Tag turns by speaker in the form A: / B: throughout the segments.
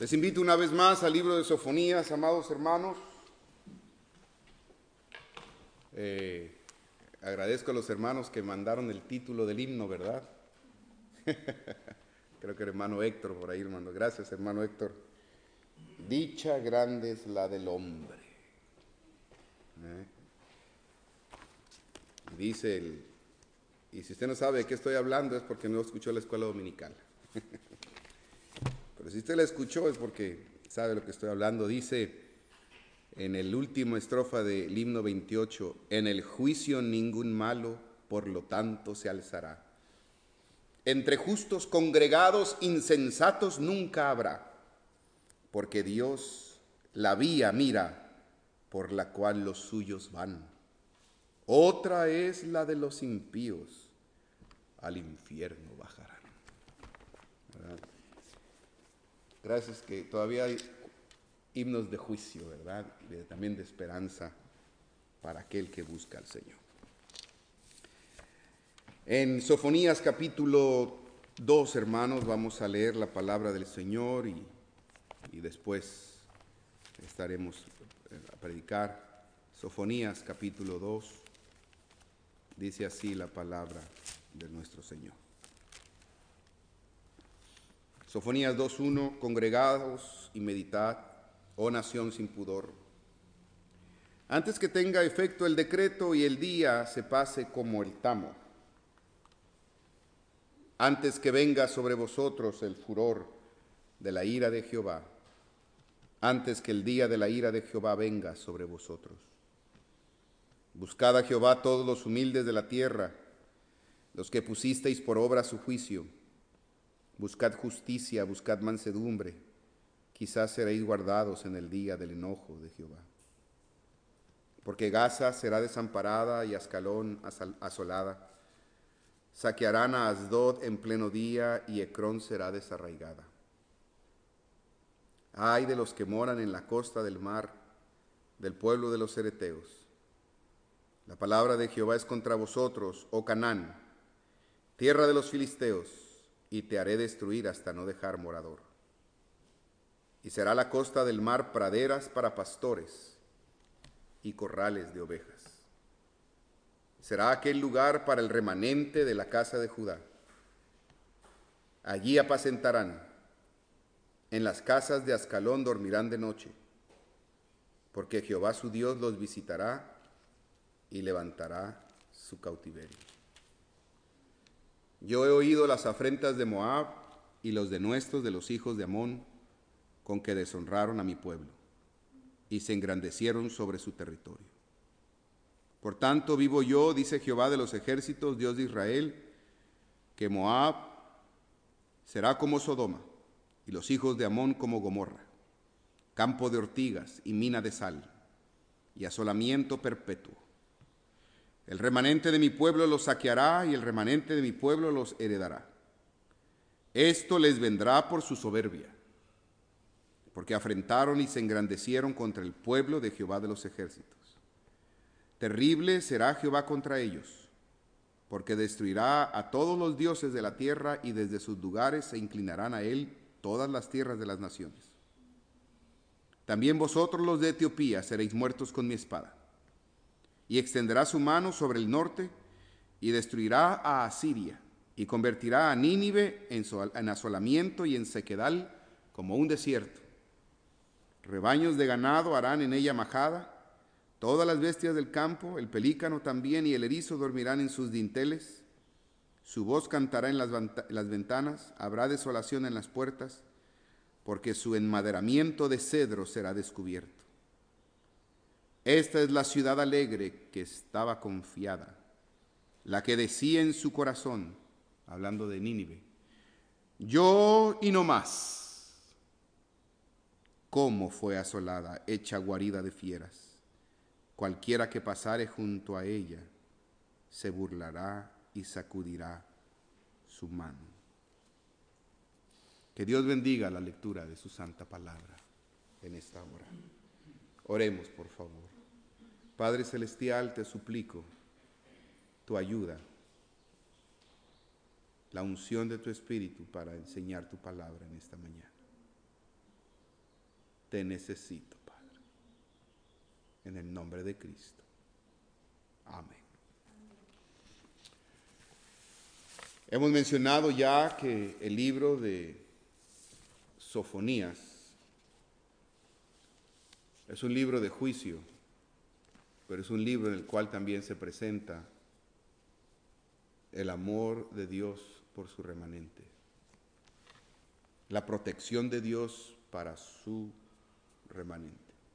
A: Les invito una vez más al libro de Sofonías, amados hermanos. Agradezco a los hermanos que mandaron el título del himno, ¿verdad? Creo que el hermano Héctor por ahí, hermano. Gracias, hermano Héctor. Dicha grande es la del hombre. Dice y si usted no sabe de qué estoy hablando es porque no escuchó la escuela dominical. Pero si usted la escuchó es porque sabe lo que estoy hablando. Dice en el último estrofa del himno 28, en el juicio ningún malo, por lo tanto se alzará. Entre justos congregados insensatos nunca habrá, porque Dios la vía mira por la cual los suyos van. Otra es la de los impíos, al infierno bajarán. ¿Verdad? Gracias que todavía hay himnos de juicio, ¿verdad? También de esperanza para aquel que busca al Señor. En Sofonías capítulo 2, hermanos, vamos a leer la palabra del Señor y después estaremos a predicar. Sofonías capítulo 2, dice así la palabra de nuestro Señor. Sofonías 2:1, congregados y meditad, oh nación sin pudor. Antes que tenga efecto el decreto y el día se pase como el tamo. Antes que venga sobre vosotros el furor de la ira de Jehová. Antes que el día de la ira de Jehová venga sobre vosotros. Buscad a Jehová todos los humildes de la tierra, los que pusisteis por obra su juicio. Buscad justicia, buscad mansedumbre, quizás seréis guardados en el día del enojo de Jehová. Porque Gaza será desamparada y Ascalón asolada. Saquearán a Asdod en pleno día y Ecrón será desarraigada. Ay de los que moran en la costa del mar, del pueblo de los cereteos. La palabra de Jehová es contra vosotros, oh Canaán, tierra de los filisteos, y te haré destruir hasta no dejar morador. Y será la costa del mar praderas para pastores y corrales de ovejas. Será aquel lugar para el remanente de la casa de Judá. Allí apacentarán, en las casas de Ascalón dormirán de noche, porque Jehová su Dios los visitará y levantará su cautiverio. Yo he oído las afrentas de Moab y los denuestos de los hijos de Amón, con que deshonraron a mi pueblo y se engrandecieron sobre su territorio. Por tanto vivo yo, dice Jehová de los ejércitos, Dios de Israel, que Moab será como Sodoma y los hijos de Amón como Gomorra, campo de ortigas y mina de sal y asolamiento perpetuo. El remanente de mi pueblo los saqueará y el remanente de mi pueblo los heredará. Esto les vendrá por su soberbia, porque afrentaron y se engrandecieron contra el pueblo de Jehová de los ejércitos. Terrible será Jehová contra ellos, porque destruirá a todos los dioses de la tierra y desde sus lugares se inclinarán a él todas las tierras de las naciones. También vosotros los de Etiopía seréis muertos con mi espada. Y extenderá su mano sobre el norte y destruirá a Asiria y convertirá a Nínive en asolamiento y en sequedal como un desierto. Rebaños de ganado harán en ella majada, todas las bestias del campo, el pelícano también y el erizo dormirán en sus dinteles. Su voz cantará en las ventanas, habrá desolación en las puertas, porque su enmaderamiento de cedro será descubierto. Esta es la ciudad alegre que estaba confiada, la que decía en su corazón, hablando de Nínive, yo y no más. Cómo fue asolada, hecha guarida de fieras. Cualquiera que pasare junto a ella se burlará y sacudirá su mano. Que Dios bendiga la lectura de su santa palabra en esta hora. Oremos, por favor. Padre Celestial, te suplico tu ayuda, la unción de tu Espíritu para enseñar tu palabra en esta mañana. Te necesito, Padre. En el nombre de Cristo. Amén. Hemos mencionado ya que el libro de Sofonías es un libro de juicio, pero es un libro en el cual también se presenta el amor de Dios por su remanente, la protección de Dios para su remanente.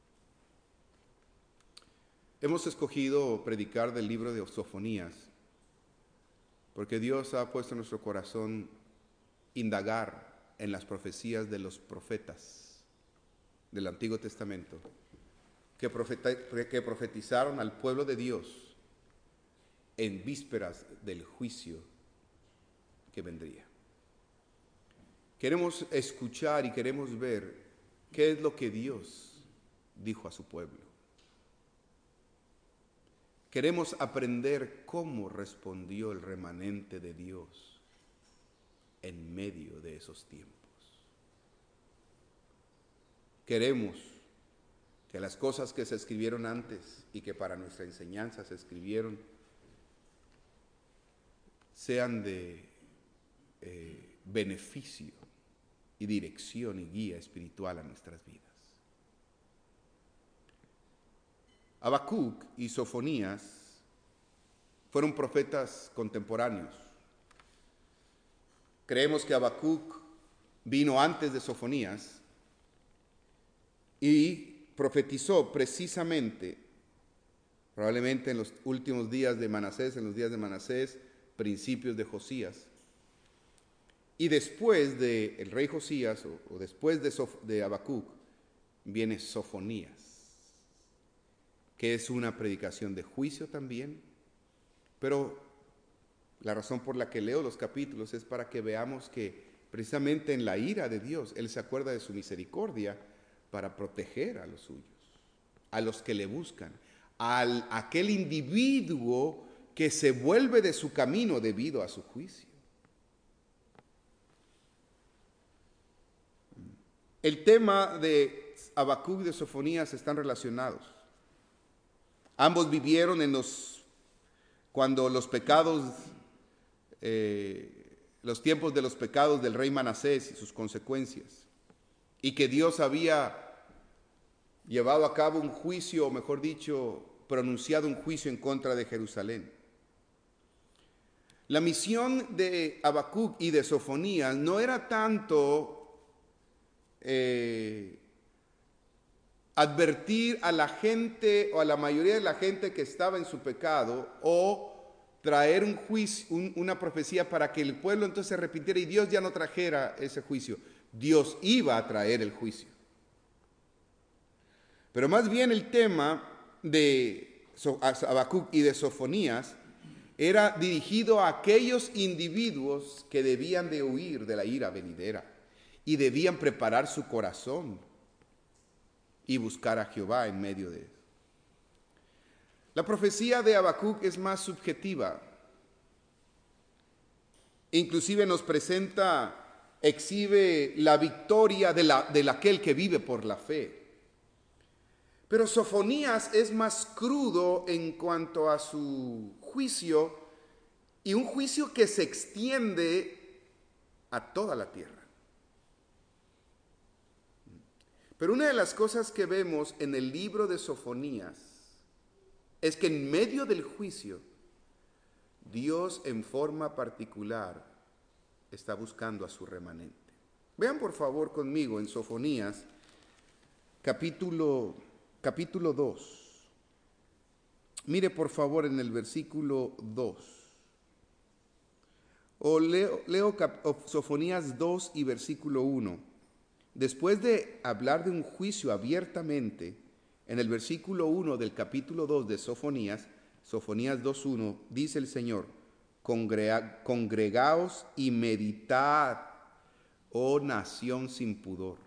A: Hemos escogido predicar del libro de Sofonías porque Dios ha puesto en nuestro corazón indagar en las profecías de los profetas del Antiguo Testamento que profetizaron al pueblo de Dios en vísperas del juicio que vendría. Queremos escuchar y queremos ver qué es lo que Dios dijo a su pueblo. Queremos aprender cómo respondió el remanente de Dios en medio de esos tiempos. Queremos que las cosas que se escribieron antes y que para nuestra enseñanza se escribieron sean de beneficio y dirección y guía espiritual a nuestras vidas. Habacuc y Sofonías fueron profetas contemporáneos. Creemos que Habacuc vino antes de Sofonías y profetizó precisamente, probablemente en los últimos días de Manasés, principios de Josías. Y después del rey Josías, o después de Habacuc, viene Sofonías, que es una predicación de juicio también, pero la razón por la que leo los capítulos es para que veamos que precisamente en la ira de Dios, Él se acuerda de su misericordia para proteger a los suyos, a los que le buscan, a aquel individuo que se vuelve de su camino debido a su juicio. El tema de Habacuc y de Sofonías están relacionados. Ambos vivieron cuando los pecados, los tiempos de los pecados del rey Manasés y sus consecuencias, y que Dios había llevado a cabo un juicio, o mejor dicho, pronunciado un juicio en contra de Jerusalén. La misión de Habacuc y de Sofonías no era tanto advertir a la gente o a la mayoría de la gente que estaba en su pecado o traer un juicio, una profecía para que el pueblo entonces se arrepintiera y Dios ya no trajera ese juicio. Dios iba a traer el juicio. Pero más bien el tema de Habacuc y de Sofonías era dirigido a aquellos individuos que debían de huir de la ira venidera y debían preparar su corazón y buscar a Jehová en medio de eso. La profecía de Habacuc es más subjetiva. Inclusive nos exhibe la victoria de aquel que vive por la fe. Pero Sofonías es más crudo en cuanto a su juicio, y un juicio que se extiende a toda la tierra. Pero una de las cosas que vemos en el libro de Sofonías es que en medio del juicio, Dios en forma particular está buscando a su remanente. Vean por favor conmigo en Sofonías, capítulo 2. Mire por favor en el versículo 2. O leo Sofonías 2 y versículo 1. Después de hablar de un juicio abiertamente, en el versículo 1 del capítulo 2 de Sofonías 2:1, dice el Señor: congregaos y meditad, oh nación sin pudor.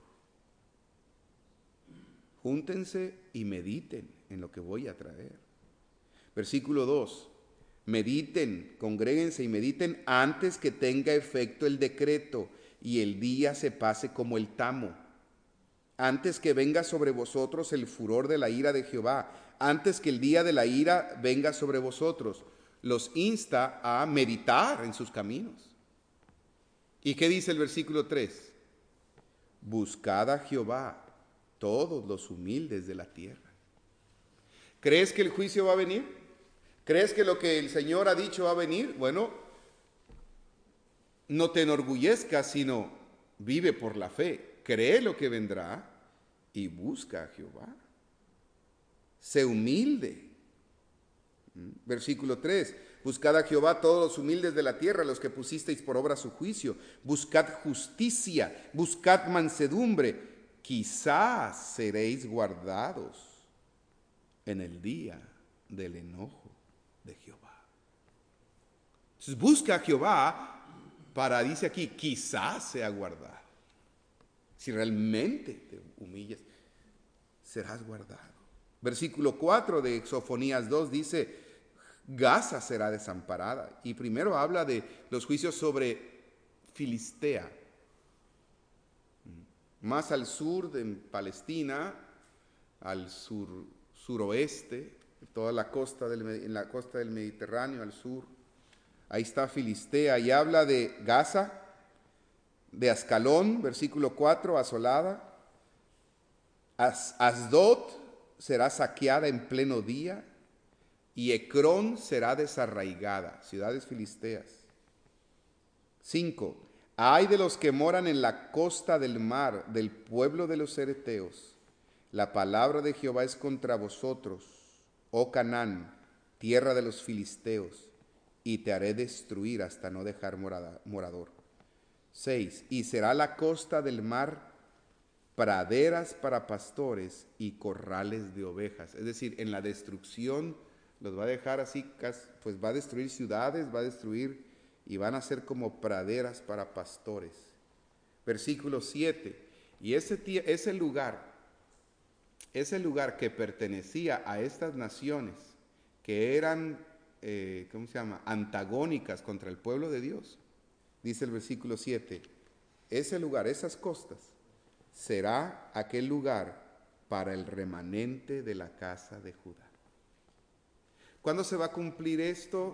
A: Júntense y mediten en lo que voy a traer. Versículo 2, mediten, congréguense y mediten antes que tenga efecto el decreto y el día se pase como el tamo, antes que venga sobre vosotros el furor de la ira de Jehová, antes que el día de la ira venga sobre vosotros. Los insta a meditar en sus caminos. ¿Y qué dice el versículo 3? Buscad a Jehová, todos los humildes de la tierra. ¿Crees que el juicio va a venir? ¿Crees que lo que el Señor ha dicho va a venir? Bueno, no te enorgullezcas, sino vive por la fe. Cree lo que vendrá y busca a Jehová. Sé humilde. Versículo 3. Buscad a Jehová todos los humildes de la tierra, los que pusisteis por obra su juicio. Buscad justicia, buscad mansedumbre. Quizás seréis guardados en el día del enojo de Jehová. Entonces busca a Jehová para, dice aquí, quizás sea guardado. Si realmente te humillas, serás guardado. Versículo 4 de Sofonías 2 dice, Gaza será desamparada. Y primero habla de los juicios sobre Filistea. Más al sur de Palestina, al suroeste, toda la costa en la costa del Mediterráneo, al sur. Ahí está Filistea y habla de Gaza, de Ascalón, versículo 4, asolada. Asdod será saqueada en pleno día y Ecrón será desarraigada, ciudades filisteas. 5. Ay de los que moran en la costa del mar, del pueblo de los cereteos. La palabra de Jehová es contra vosotros, oh Canaán, tierra de los filisteos, y te haré destruir hasta no dejar morador. 6. Y será la costa del mar praderas para pastores y corrales de ovejas. Es decir, en la destrucción los va a dejar así, pues va a destruir ciudades, va a destruir y van a ser como praderas para pastores. Versículo 7. Y ese lugar que pertenecía a estas naciones que eran, antagónicas contra el pueblo de Dios, dice el versículo 7, ese lugar, esas costas, será aquel lugar para el remanente de la casa de Judá. ¿Cuándo se va a cumplir esto?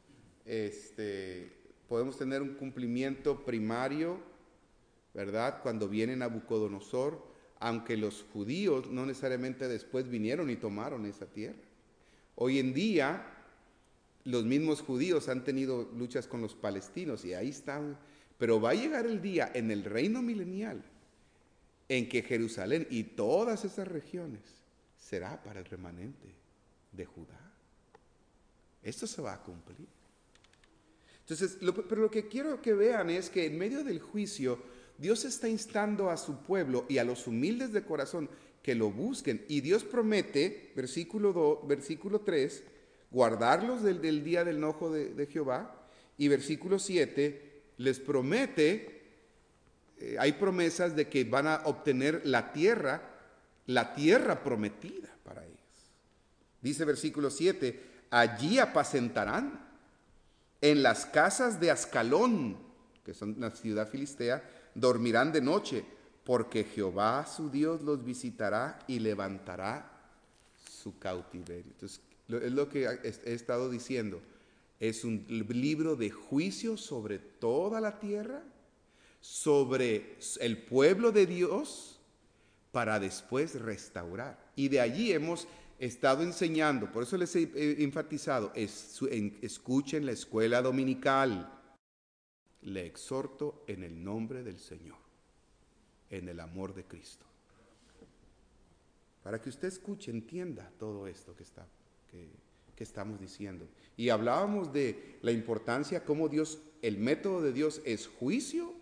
A: Podemos tener un cumplimiento primario, ¿verdad? Cuando viene Nabucodonosor, aunque los judíos no necesariamente después vinieron y tomaron esa tierra. Hoy en día, los mismos judíos han tenido luchas con los palestinos y ahí están. Pero va a llegar el día en el reino milenial en que Jerusalén y todas esas regiones será para el remanente de Judá. Esto se va a cumplir. Entonces, pero lo que quiero que vean es que en medio del juicio, Dios está instando a su pueblo y a los humildes de corazón que lo busquen. Y Dios promete, versículo 3, guardarlos del día del enojo de Jehová. Y versículo 7, les promete, hay promesas de que van a obtener la tierra prometida para ellos. Dice versículo 7, allí apacentarán en las casas de Ascalón, que son la ciudad filistea, dormirán de noche, porque Jehová su Dios los visitará y levantará su cautiverio. Entonces, es lo que he estado diciendo. Es un libro de juicio sobre toda la tierra, sobre el pueblo de Dios, para después restaurar. Y de allí hemos estado enseñando, por eso les he enfatizado, escuchen la escuela dominical. Le exhorto en el nombre del Señor, en el amor de Cristo, para que usted escuche, entienda todo esto que estamos diciendo. Y hablábamos de la importancia, cómo Dios, el método de Dios es juicio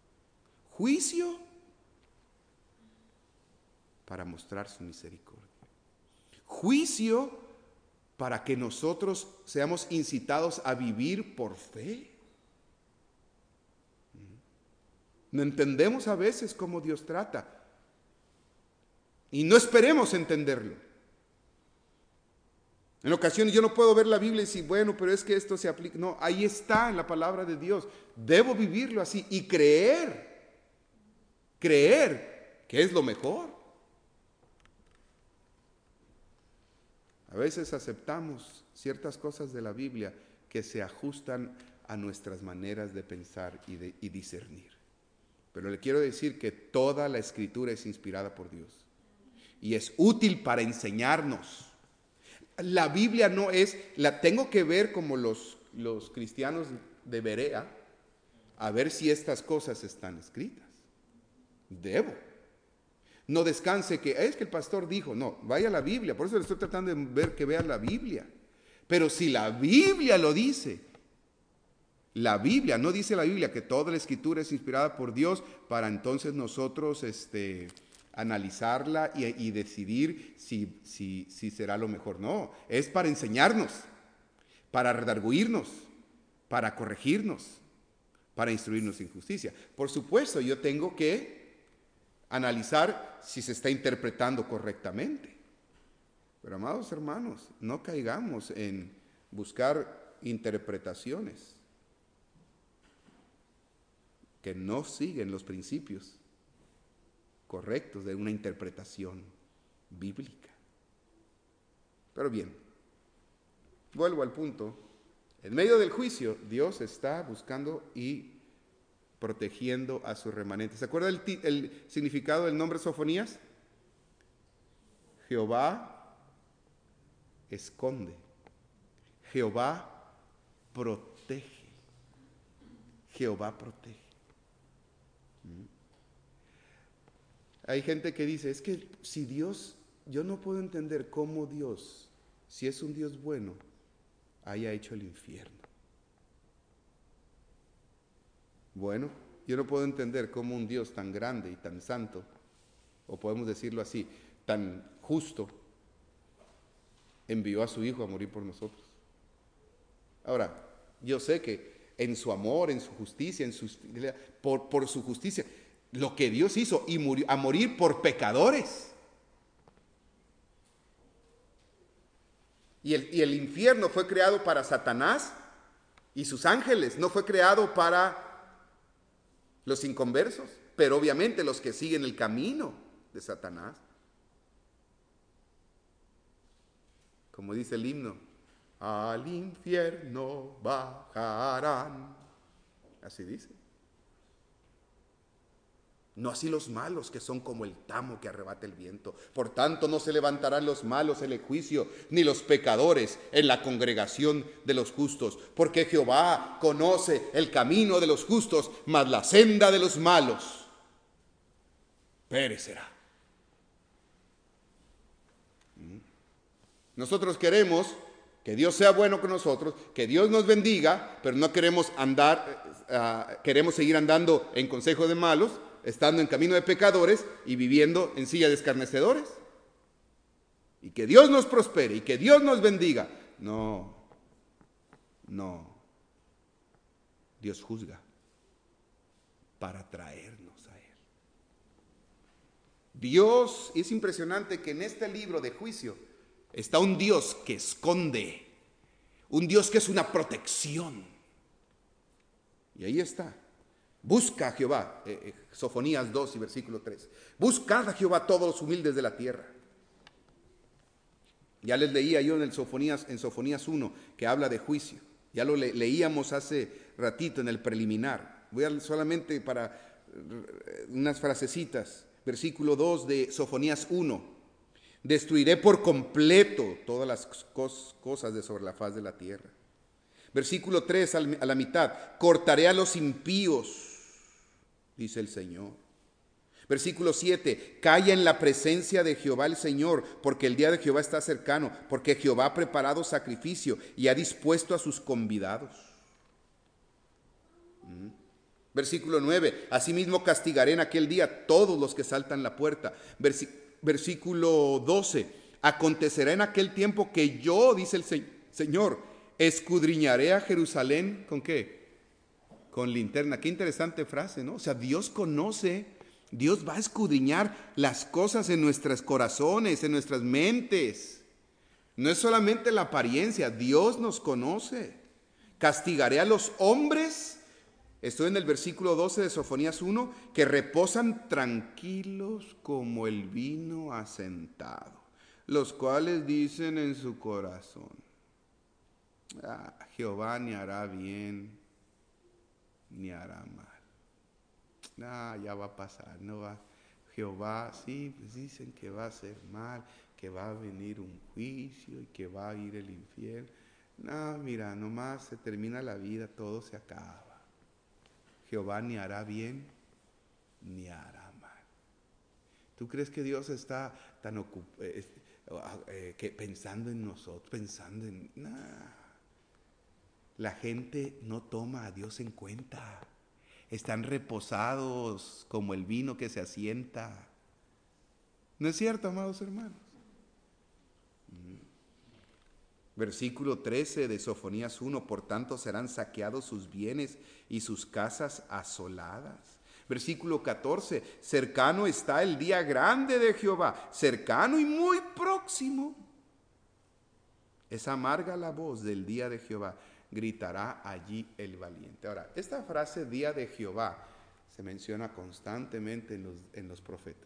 A: para mostrar su misericordia. Juicio para que nosotros seamos incitados a vivir por fe. No entendemos a veces cómo Dios trata y no esperemos entenderlo. En ocasiones yo no puedo ver la Biblia y decir, bueno, pero es que esto se aplica. No, ahí está en la palabra de Dios. Debo vivirlo así y creer que es lo mejor. A veces aceptamos ciertas cosas de la Biblia que se ajustan a nuestras maneras de pensar y discernir. Pero le quiero decir que toda la Escritura es inspirada por Dios y es útil para enseñarnos. La Biblia no es, la tengo que ver como los cristianos de Berea, a ver si estas cosas están escritas. Debo. No descanse que es que el pastor dijo, no, vaya a la Biblia, por eso le estoy tratando de ver que vea la Biblia. Pero si la Biblia lo dice, la Biblia, no dice la Biblia que toda la Escritura es inspirada por Dios para entonces nosotros analizarla y decidir si será lo mejor. No, es para enseñarnos, para redarguirnos, para corregirnos, para instruirnos en justicia. Por supuesto, yo tengo que analizar si se está interpretando correctamente. Pero amados hermanos, no caigamos en buscar interpretaciones que no siguen los principios correctos de una interpretación bíblica. Pero bien, vuelvo al punto. En medio del juicio, Dios está buscando y protegiendo a sus remanentes. ¿Se acuerda el significado del nombre Sofonías? Jehová esconde, Jehová protege, Jehová protege. Hay gente que dice, es que si Dios, yo no puedo entender cómo Dios, si es un Dios bueno, haya hecho el infierno. Bueno, yo no puedo entender cómo un Dios tan grande y tan santo, o podemos decirlo así, tan justo, envió a su Hijo a morir por nosotros. Ahora, yo sé que en su amor, en su justicia, por su justicia, lo que Dios hizo y murió a morir por pecadores. Y el infierno fue creado para Satanás y sus ángeles, no fue creado para los inconversos, pero obviamente los que siguen el camino de Satanás. Como dice el himno, al infierno bajarán. Así dice. No así los malos, que son como el tamo que arrebata el viento. Por tanto, no se levantarán los malos en el juicio, ni los pecadores en la congregación de los justos. Porque Jehová conoce el camino de los justos, mas la senda de los malos perecerá. Nosotros queremos que Dios sea bueno con nosotros, que Dios nos bendiga, pero no queremos queremos seguir andando en consejo de malos, estando en camino de pecadores y viviendo en silla de escarnecedores. Y que Dios nos prospere y que Dios nos bendiga. No. Dios juzga para traernos a Él. Dios, es impresionante que en este libro de juicio está un Dios que esconde, un Dios que es una protección. Y ahí está. Busca a Jehová, Sofonías 2 y versículo 3. Buscad a Jehová todos los humildes de la tierra. Ya les leía yo en Sofonías 1, que habla de juicio. Ya lo leíamos hace ratito en el preliminar. Voy a solamente para unas frasecitas. Versículo 2 de Sofonías 1. Destruiré por completo todas las cosas de sobre la faz de la tierra. Versículo 3 a la mitad. Cortaré a los impíos, dice el Señor. Versículo 7, calla en la presencia de Jehová el Señor, porque el día de Jehová está cercano, porque Jehová ha preparado sacrificio y ha dispuesto a sus convidados. Versículo 9, asimismo castigaré en aquel día todos los que saltan la puerta. Versículo 12, acontecerá en aquel tiempo que yo, dice el Señor, escudriñaré a Jerusalén, ¿con qué? Con linterna. Qué interesante frase, ¿no? O sea, Dios conoce, Dios va a escudriñar las cosas en nuestros corazones, en nuestras mentes. No es solamente la apariencia, Dios nos conoce. Castigaré a los hombres, estoy en el versículo 12 de Sofonías 1, que reposan tranquilos como el vino asentado. los cuales dicen en su corazón, Jehová ni hará bien, ni hará mal. Ya va a pasar, no va. Jehová, sí, pues dicen que va a ser mal, que va a venir un juicio y que va a ir el infierno. No, mira, nomás se termina la vida, todo se acaba. Jehová ni hará bien, ni hará mal. ¿Tú crees que Dios está tan ocupado, pensando en nosotros, pensando en... La gente no toma a Dios en cuenta. Están reposados como el vino que se asienta. ¿No es cierto, amados hermanos? Versículo 13 de Sofonías 1, por tanto serán saqueados sus bienes y sus casas asoladas. Versículo 14, cercano está el día grande de Jehová, cercano y muy próximo. Es amarga la voz del día de Jehová, gritará allí el valiente. Ahora, esta frase día de Jehová se menciona constantemente en los profetas.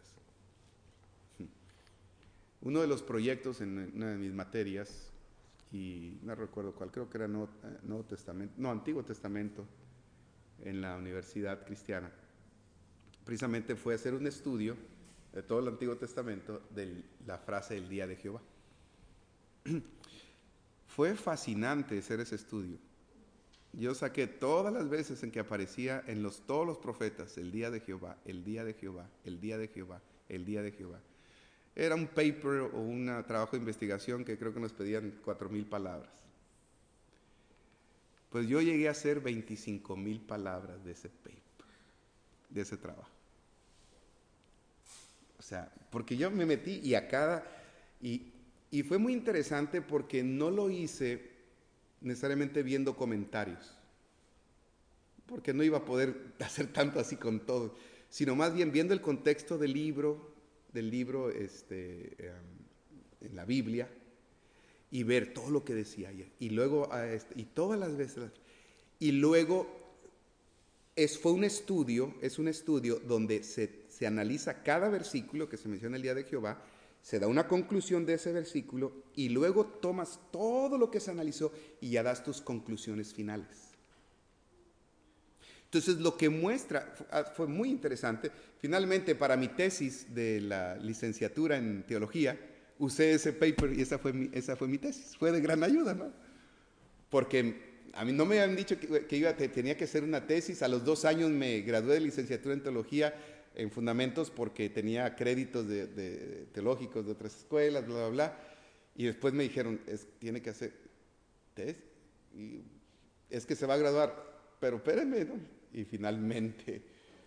A: Uno de los proyectos en una de mis materias, y no recuerdo cuál, creo que era Antiguo Testamento en la Universidad Cristiana, precisamente fue hacer un estudio de todo el Antiguo Testamento de la frase del día de Jehová. Fue fascinante hacer ese estudio. Yo saqué todas las veces en que aparecía en todos los profetas, el día de Jehová, el día de Jehová, el día de Jehová, el día de Jehová. Era un paper o un trabajo de investigación que creo que nos pedían 4,000 palabras. Pues yo llegué a hacer 25,000 palabras de ese paper, de ese trabajo. O sea, porque yo me metí y fue muy interesante porque no lo hice necesariamente viendo comentarios, porque no iba a poder hacer tanto así con todo, sino más bien viendo el contexto del libro en la Biblia y ver todo lo que decía ella. Y luego, y todas las veces, y luego es un estudio donde se analiza cada versículo que se menciona el día de Jehová, se da una conclusión de ese versículo y luego tomas todo lo que se analizó y ya das tus conclusiones finales. Entonces lo que muestra, fue muy interesante, finalmente para mi tesis de la licenciatura en teología, usé ese paper y esa fue mi tesis, fue de gran ayuda, ¿no? Porque a mí no me habían dicho que tenía que hacer una tesis, a los 2 años me gradué de licenciatura en teología en fundamentos porque tenía créditos de teológicos de otras escuelas, bla, bla, bla, y después me dijeron, tiene que hacer tesis, y es que se va a graduar, pero espérenme, ¿no? Y finalmente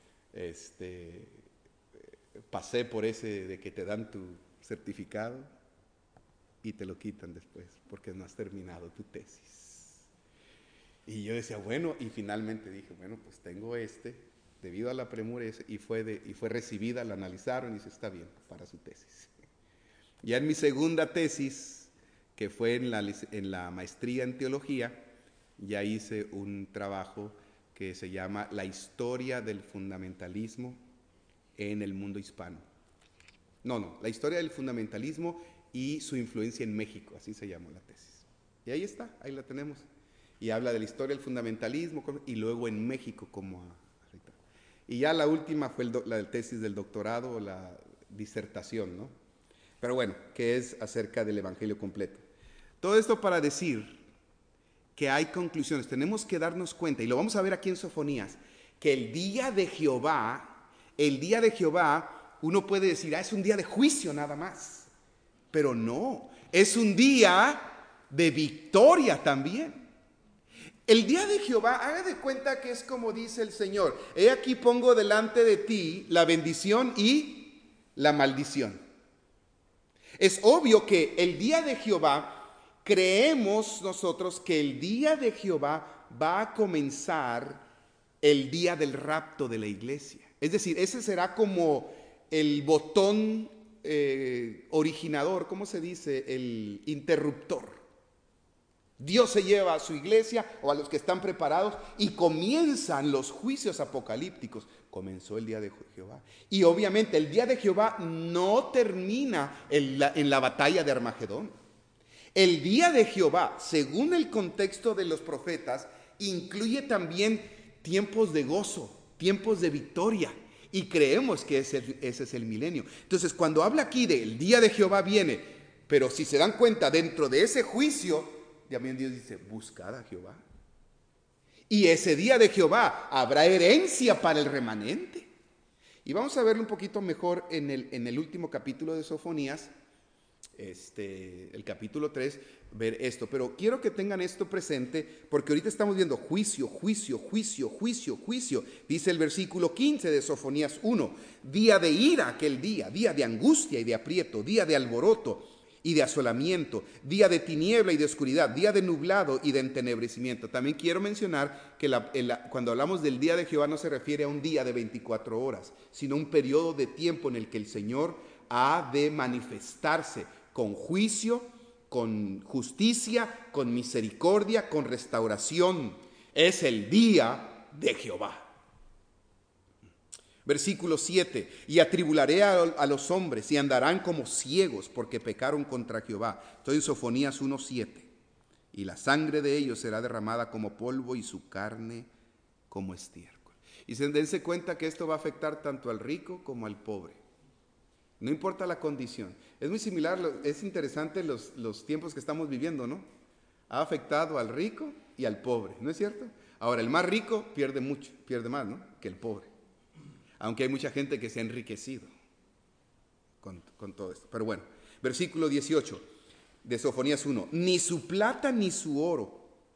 A: pasé por ese de que te dan tu certificado y te lo quitan después porque no has terminado tu tesis. Y yo decía, bueno, y finalmente dije, bueno, pues tengo debido a la premura, y fue recibida, la analizaron y dice, está bien para su tesis. Ya en mi segunda tesis, que fue en la maestría en teología, ya hice un trabajo que se llama La historia del fundamentalismo en el mundo hispano. La historia del fundamentalismo y su influencia en México, así se llamó la tesis. Y ahí está, ahí la tenemos. Y habla de la historia del fundamentalismo y luego en México como ahorita. Y ya la última fue la tesis del doctorado o la disertación, ¿no? Pero bueno, que es acerca del Evangelio completo. Todo esto para decir que hay conclusiones. Tenemos que darnos cuenta, y lo vamos a ver aquí en Sofonías, que el día de Jehová, uno puede decir, es un día de juicio nada más. Pero no, es un día de victoria también. El día de Jehová, haga de cuenta que es como dice el Señor, he aquí pongo delante de ti la bendición y la maldición. Es obvio que el día de Jehová, creemos nosotros que el día de Jehová va a comenzar el día del rapto de la iglesia. Es decir, ese será como el botón originador, ¿cómo se dice? El interruptor. Dios se lleva a su iglesia o a los que están preparados y comienzan los juicios apocalípticos. Comenzó el día de Jehová. Y obviamente el día de Jehová no termina en la batalla de Armagedón. El día de Jehová, según el contexto de los profetas, incluye también tiempos de gozo, tiempos de victoria. Y creemos que ese es el milenio. Entonces, cuando habla aquí del día de Jehová viene, pero si se dan cuenta, dentro de ese juicio, también Dios dice, buscad a Jehová. Y ese día de Jehová habrá herencia para el remanente. Y vamos a verlo un poquito mejor en el último capítulo de Sofonías, el capítulo 3, ver esto. Pero quiero que tengan esto presente, porque ahorita estamos viendo juicio, juicio, juicio, juicio, juicio. Dice el versículo 15 de Sofonías 1, día de ira aquel día de angustia y de aprieto, día de alboroto y de asolamiento, día de tiniebla y de oscuridad, día de nublado y de entenebrecimiento. También quiero mencionar que cuando hablamos del día de Jehová no se refiere a un día de 24 horas, sino un periodo de tiempo en el que el Señor ha de manifestarse con juicio, con justicia, con misericordia, con restauración. Es el día de Jehová. Versículo 7, y atribularé a los hombres y andarán como ciegos porque pecaron contra Jehová. Estoy en Sofonías 1:7. Y la sangre de ellos será derramada como polvo y su carne como estiércol. Y dense cuenta que esto va a afectar tanto al rico como al pobre. No importa la condición. Es muy similar, es interesante los tiempos que estamos viviendo, ¿no? Ha afectado al rico y al pobre, ¿no es cierto? Ahora, el más rico pierde mucho, pierde más, ¿no?, que el pobre. Aunque hay mucha gente que se ha enriquecido con todo esto. Pero bueno, versículo 18 de Sofonías 1. Ni su plata ni su oro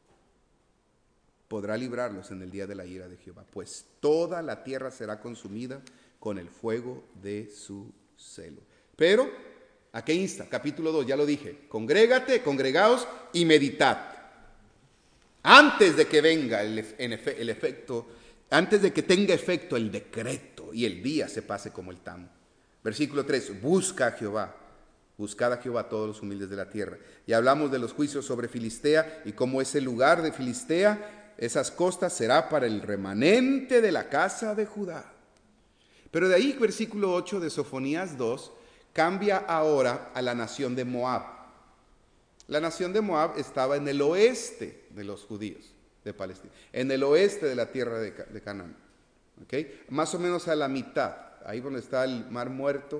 A: podrá librarlos en el día de la ira de Jehová, pues toda la tierra será consumida con el fuego de su celo. Pero, ¿a qué insta? Capítulo 2, ya lo dije. Congregaos y meditad. Antes de que venga el efecto, antes de que tenga efecto el decreto y el día se pase como el tamo. Versículo 3, busca a Jehová. Buscad a Jehová todos los humildes de la tierra. Y hablamos de los juicios sobre Filistea y cómo ese lugar de Filistea, esas costas, será para el remanente de la casa de Judá. Pero de ahí, versículo 8 de Sofonías 2, cambia ahora a la nación de Moab. La nación de Moab estaba en el oeste de los judíos de Palestina, en el oeste de la tierra de Canaán, ¿okay? Más o menos a la mitad, ahí donde está el Mar Muerto,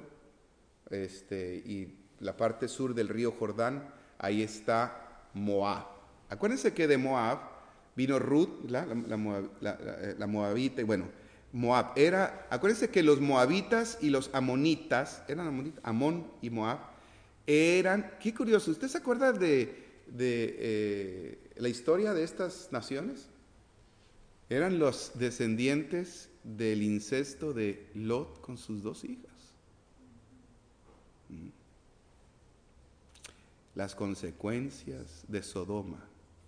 A: y la parte sur del río Jordán, ahí está Moab. Acuérdense que de Moab vino Ruth, la moabita, y bueno, Moab era, acuérdense que los moabitas y los amonitas, eran amonitas, Amón y Moab, eran, qué curioso, ¿usted se acuerda de la historia de estas naciones? Eran los descendientes del incesto de Lot con sus 2 hijas. Las consecuencias de Sodoma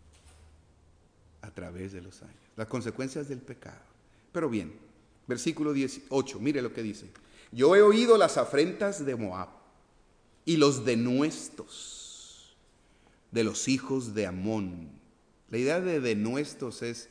A: a través de los años, las consecuencias del pecado. Pero bien, versículo 18, mire lo que dice. Yo he oído las afrentas de Moab y los denuestos de los hijos de Amón. La idea de denuestos es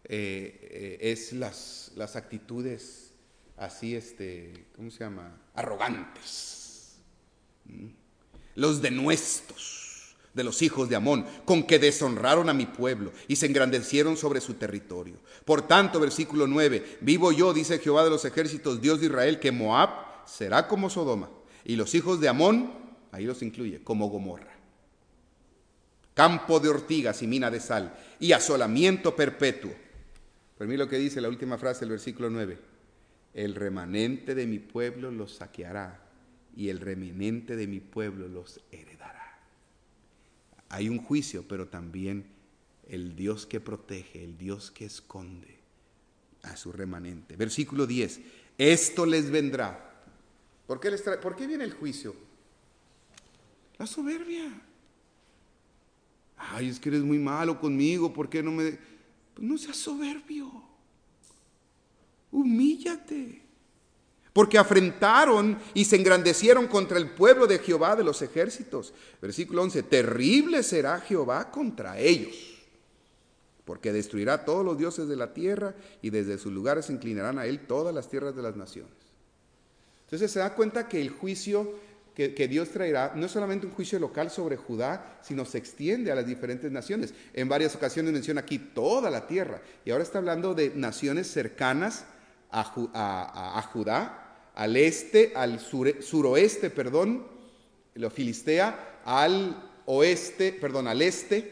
A: las actitudes así, ¿cómo se llama? Arrogantes. Los denuestos de los hijos de Amón, con que deshonraron a mi pueblo y se engrandecieron sobre su territorio. Por tanto, versículo 9, vivo yo, dice Jehová de los ejércitos, Dios de Israel, que Moab será como Sodoma, y los hijos de Amón, ahí los incluye, como Gomorra. Campo de ortigas y mina de sal, y asolamiento perpetuo. Pero mira lo que dice la última frase del versículo 9. El remanente de mi pueblo los saqueará, y el remanente de mi pueblo los heredará. Hay un juicio, pero también el Dios que protege, el Dios que esconde a su remanente. Versículo 10. Esto les vendrá. ¿Por qué viene el juicio? La soberbia. Ay, es que eres muy malo conmigo, ¿por qué no me...? Pues no seas soberbio. Humíllate. porque afrentaron y se engrandecieron contra el pueblo de Jehová de los ejércitos. Versículo 11, terrible será Jehová contra ellos, porque destruirá a todos los dioses de la tierra y desde sus lugares se inclinarán a él todas las tierras de las naciones. Entonces se da cuenta que el juicio que Dios traerá no es solamente un juicio local sobre Judá, sino se extiende a las diferentes naciones. En varias ocasiones menciona aquí toda la tierra, y ahora está hablando de naciones cercanas a Judá, al este, al suroeste, lo filistea, al oeste, al este,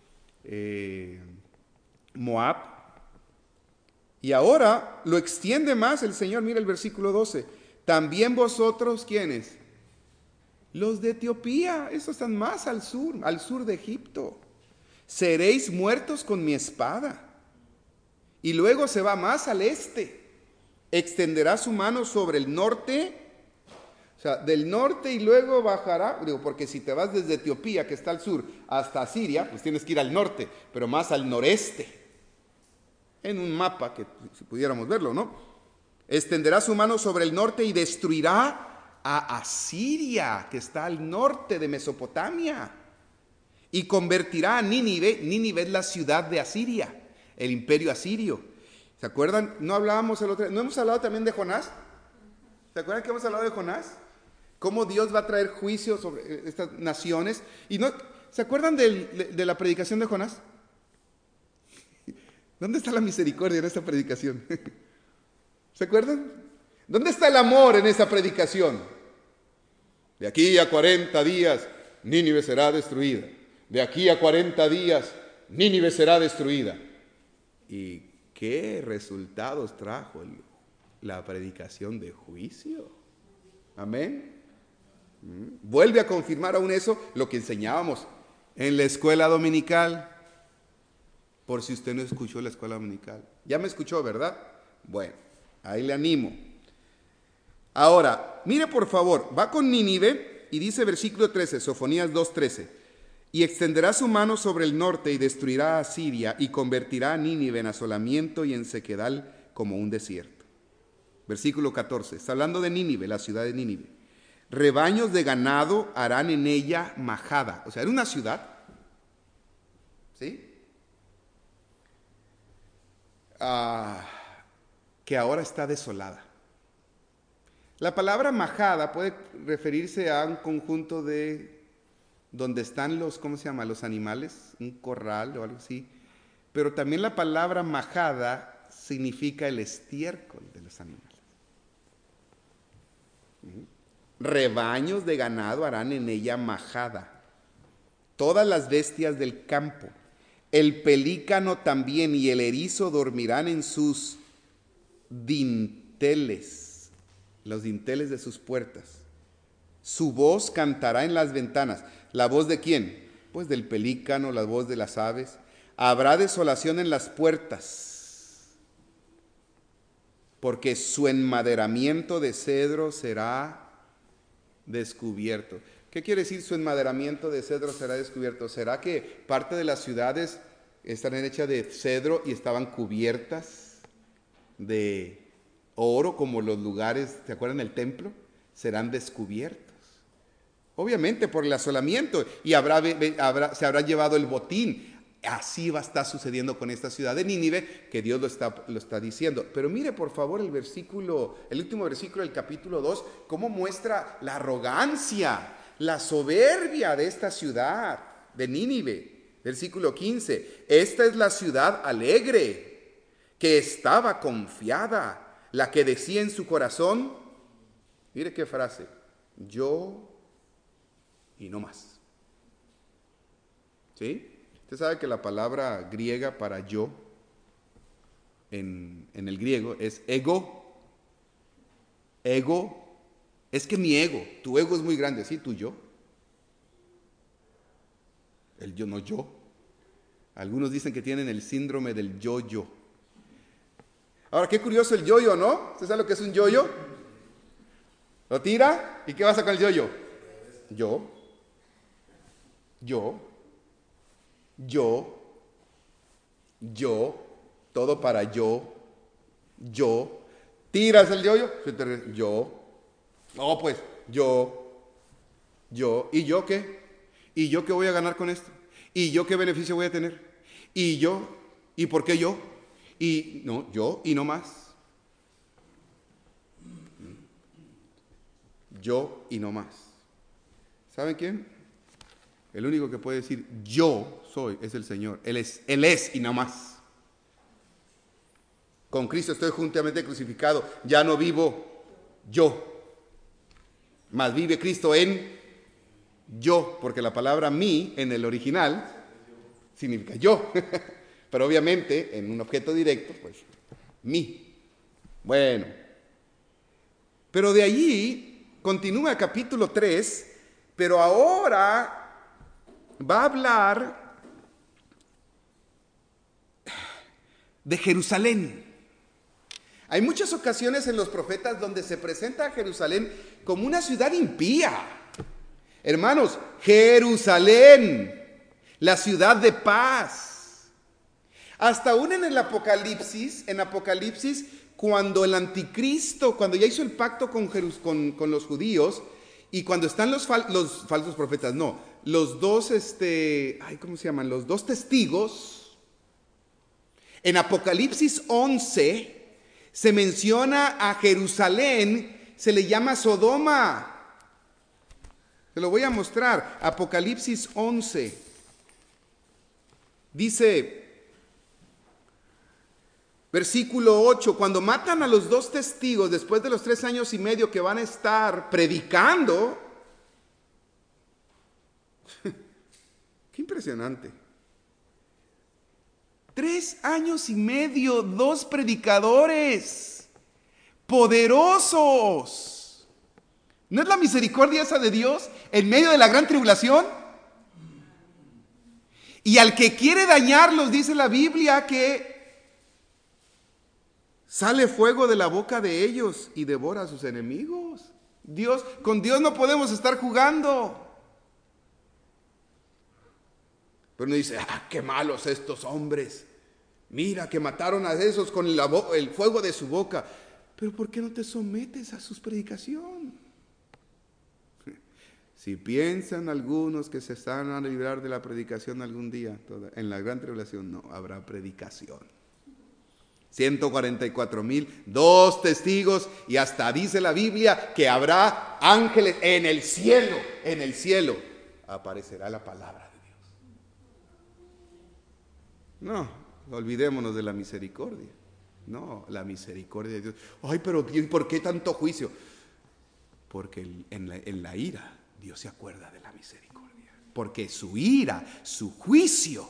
A: Moab. Y ahora lo extiende más el Señor. Mira el versículo 12. También vosotros, ¿quiénes? Los de Etiopía, estos están más al sur de Egipto. Seréis muertos con mi espada. Y luego se va más al este. Extenderá su mano sobre el norte. O sea, del norte y luego bajará. Porque si te vas desde Etiopía, que está al sur, hasta Asiria, pues tienes que ir al norte, pero más al noreste. En un mapa, que si pudiéramos verlo, ¿no? Extenderá su mano sobre el norte y destruirá a Asiria, que está al norte de Mesopotamia, y convertirá a Nínive. Nínive es la ciudad de Asiria, el imperio asirio. ¿Se acuerdan? ¿No hemos hablado también de Jonás? ¿Se acuerdan que hemos hablado de Jonás? Cómo Dios va a traer juicio sobre estas naciones. ¿Se acuerdan de la predicación de Jonás? ¿Dónde está la misericordia en esta predicación? ¿Se acuerdan? ¿Dónde está el amor en esa predicación? De aquí a 40 días, Nínive será destruida. De aquí a 40 días, Nínive será destruida. ¿Y qué resultados trajo la predicación de juicio? Amén. Vuelve a confirmar aún eso, lo que enseñábamos en la escuela dominical. Por si usted no escuchó la escuela dominical. Ya me escuchó, ¿verdad? Bueno, ahí le animo. Ahora, mire por favor, va con Nínive y dice versículo 13, Sofonías 2:13, y extenderá su mano sobre el norte y destruirá a Asiria y convertirá a Nínive en asolamiento y en sequedal como un desierto. Versículo 14, está hablando de Nínive, la ciudad de Nínive. Rebaños de ganado harán en ella majada. O sea, era una ciudad, ¿sí? Que ahora está desolada. La palabra majada puede referirse a un conjunto de donde están los animales, un corral o algo así. Pero también la palabra majada significa el estiércol de los animales. Rebaños de ganado harán en ella majada. Todas las bestias del campo, el pelícano también y el erizo dormirán en sus dinteles. Los dinteles de sus puertas. Su voz cantará en las ventanas. ¿La voz de quién? Pues del pelícano, la voz de las aves. Habrá desolación en las puertas, porque su enmaderamiento de cedro será descubierto. ¿Qué quiere decir su enmaderamiento de cedro será descubierto? ¿Será que parte de las ciudades están hechas de cedro y estaban cubiertas de oro, como los lugares, ¿se acuerdan del templo? Serán descubiertos. Obviamente por el asolamiento, y se habrá llevado el botín. Así va a estar sucediendo con esta ciudad de Nínive, que Dios lo está diciendo. Pero mire por favor el último versículo del capítulo 2, cómo muestra la arrogancia, la soberbia de esta ciudad de Nínive. Versículo 15, esta es la ciudad alegre, que estaba confiada, la que decía en su corazón, mire qué frase, yo y no más. ¿Sí? Usted sabe que la palabra griega para yo, en el griego, es ego. Ego, es que mi ego, tu ego es muy grande, ¿sí? Tu yo. El yo no yo. Algunos dicen que tienen el síndrome del yo-yo. Ahora, qué curioso el yo-yo, ¿no? ¿Usted sabe lo que es un yo-yo? Lo tira, ¿y qué pasa con el yo-yo? Yo, todo para yo, Tiras el yoyo, yo. No, pues, yo. ¿Y yo qué? ¿Y yo qué voy a ganar con esto? ¿Y yo qué beneficio voy a tener? ¿Y yo? ¿Y por qué yo? Y no, yo y no más. Yo y no más. ¿Saben quién? El único que puede decir yo soy es el Señor. Él es y no más. Con Cristo estoy juntamente crucificado. Ya no vivo yo, mas vive Cristo en yo, porque la palabra mí en el original significa yo. Pero obviamente en un objeto directo, pues mí. Bueno, pero de allí continúa el capítulo 3, pero ahora va a hablar de Jerusalén. Hay muchas ocasiones en los profetas donde se presenta a Jerusalén como una ciudad impía. Hermanos, Jerusalén, la ciudad de paz. Hasta aún en el Apocalipsis, cuando el anticristo, cuando ya hizo el pacto con los judíos, y cuando están los falsos profetas, no, los dos, ¿cómo se llaman? Los dos testigos, en Apocalipsis 11, se menciona a Jerusalén, se le llama Sodoma. Se lo voy a mostrar. Apocalipsis 11. Dice, versículo 8, cuando matan a los dos testigos después de los 3 años y medio que van a estar predicando. Qué impresionante. 3 años y medio, 2 predicadores poderosos. ¿No es la misericordia esa de Dios en medio de la gran tribulación? Y al que quiere dañarlos, dice la Biblia, que sale fuego de la boca de ellos y devora a sus enemigos. Con Dios no podemos estar jugando. Pero uno dice, qué malos estos hombres. Mira que mataron a esos con el fuego de su boca. Pero ¿por qué no te sometes a sus predicación? Si piensan algunos que se están a librar de la predicación algún día, en la gran tribulación no habrá predicación. 144,000, 2 testigos, y hasta dice la Biblia que habrá ángeles en el cielo aparecerá la palabra de Dios. No, olvidémonos de la misericordia. No, la misericordia de Dios. Ay, pero ¿por qué tanto juicio? Porque en la ira Dios se acuerda de la misericordia. Porque su ira, su juicio,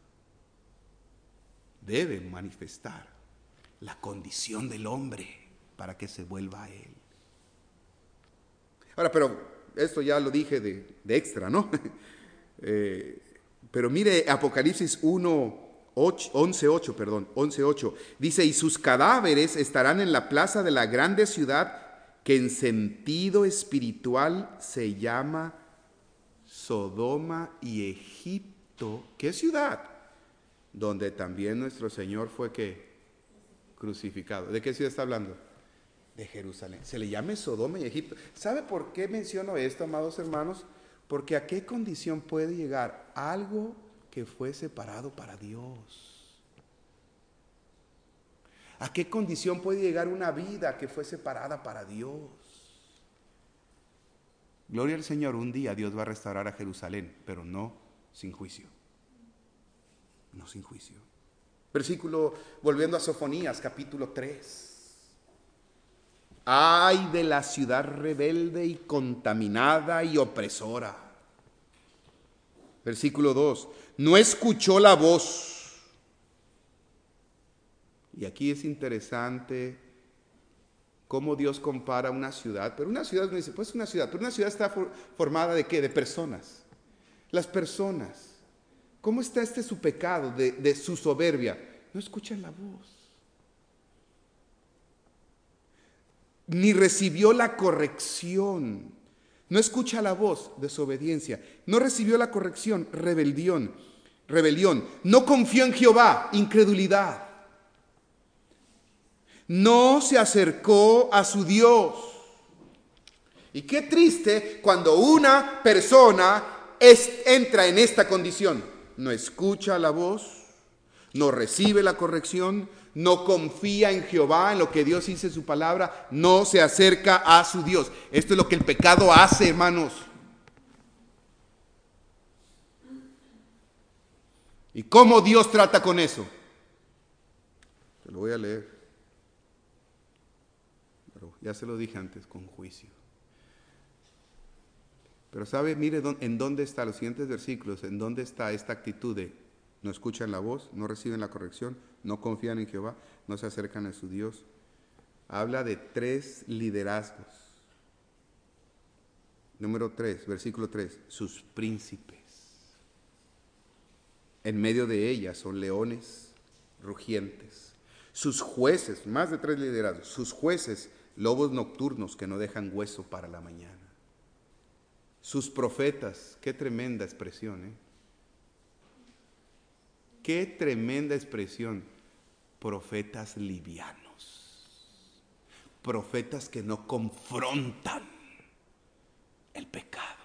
A: debe manifestar la condición del hombre para que se vuelva a Él. Ahora, pero esto ya lo dije de extra, ¿no? Pero mire Apocalipsis 11:8, dice, y sus cadáveres estarán en la plaza de la grande ciudad que en sentido espiritual se llama Sodoma y Egipto. ¿Qué ciudad? Donde también nuestro Señor fue crucificado. ¿De qué ciudad está hablando? De Jerusalén. Se le llama Sodoma y Egipto. ¿Sabe por qué menciono esto, amados hermanos? Porque ¿a qué condición puede llegar algo que fue separado para Dios? ¿A qué condición puede llegar una vida que fue separada para Dios? Gloria al Señor, un día Dios va a restaurar a Jerusalén, pero no sin juicio. No sin juicio. Versículo, volviendo a Sofonías, capítulo 3. Ay de la ciudad rebelde y contaminada y opresora. Versículo 2. No escuchó la voz. Y aquí es interesante cómo Dios compara una ciudad. Pero una ciudad, uno dice, pues una ciudad. Pero una ciudad está formada ¿de qué? De personas. Las personas. ¿Cómo está su pecado de su soberbia? No escuchan la voz. Ni recibió la corrección. No escucha la voz, desobediencia. No recibió la corrección, rebelión. No confió en Jehová, incredulidad. No se acercó a su Dios. Y qué triste cuando una persona entra en esta condición. No escucha la voz, no recibe la corrección, no confía en Jehová, en lo que Dios dice en su palabra, no se acerca a su Dios. Esto es lo que el pecado hace, hermanos. ¿Y cómo Dios trata con eso? Te lo voy a leer. Pero ya se lo dije antes, con juicio. Pero sabe, mire en dónde está, los siguientes versículos, en dónde está esta actitud de no escuchan la voz, no reciben la corrección, no confían en Jehová, no se acercan a su Dios. Habla de 3 liderazgos. Número 3, versículo 3, sus príncipes. En medio de ellas son leones rugientes. Sus jueces, más de 3 liderazgos, sus jueces, lobos nocturnos que no dejan hueso para la mañana. Sus profetas, qué tremenda expresión, ¿eh? Qué tremenda expresión. Profetas livianos. Profetas que no confrontan el pecado.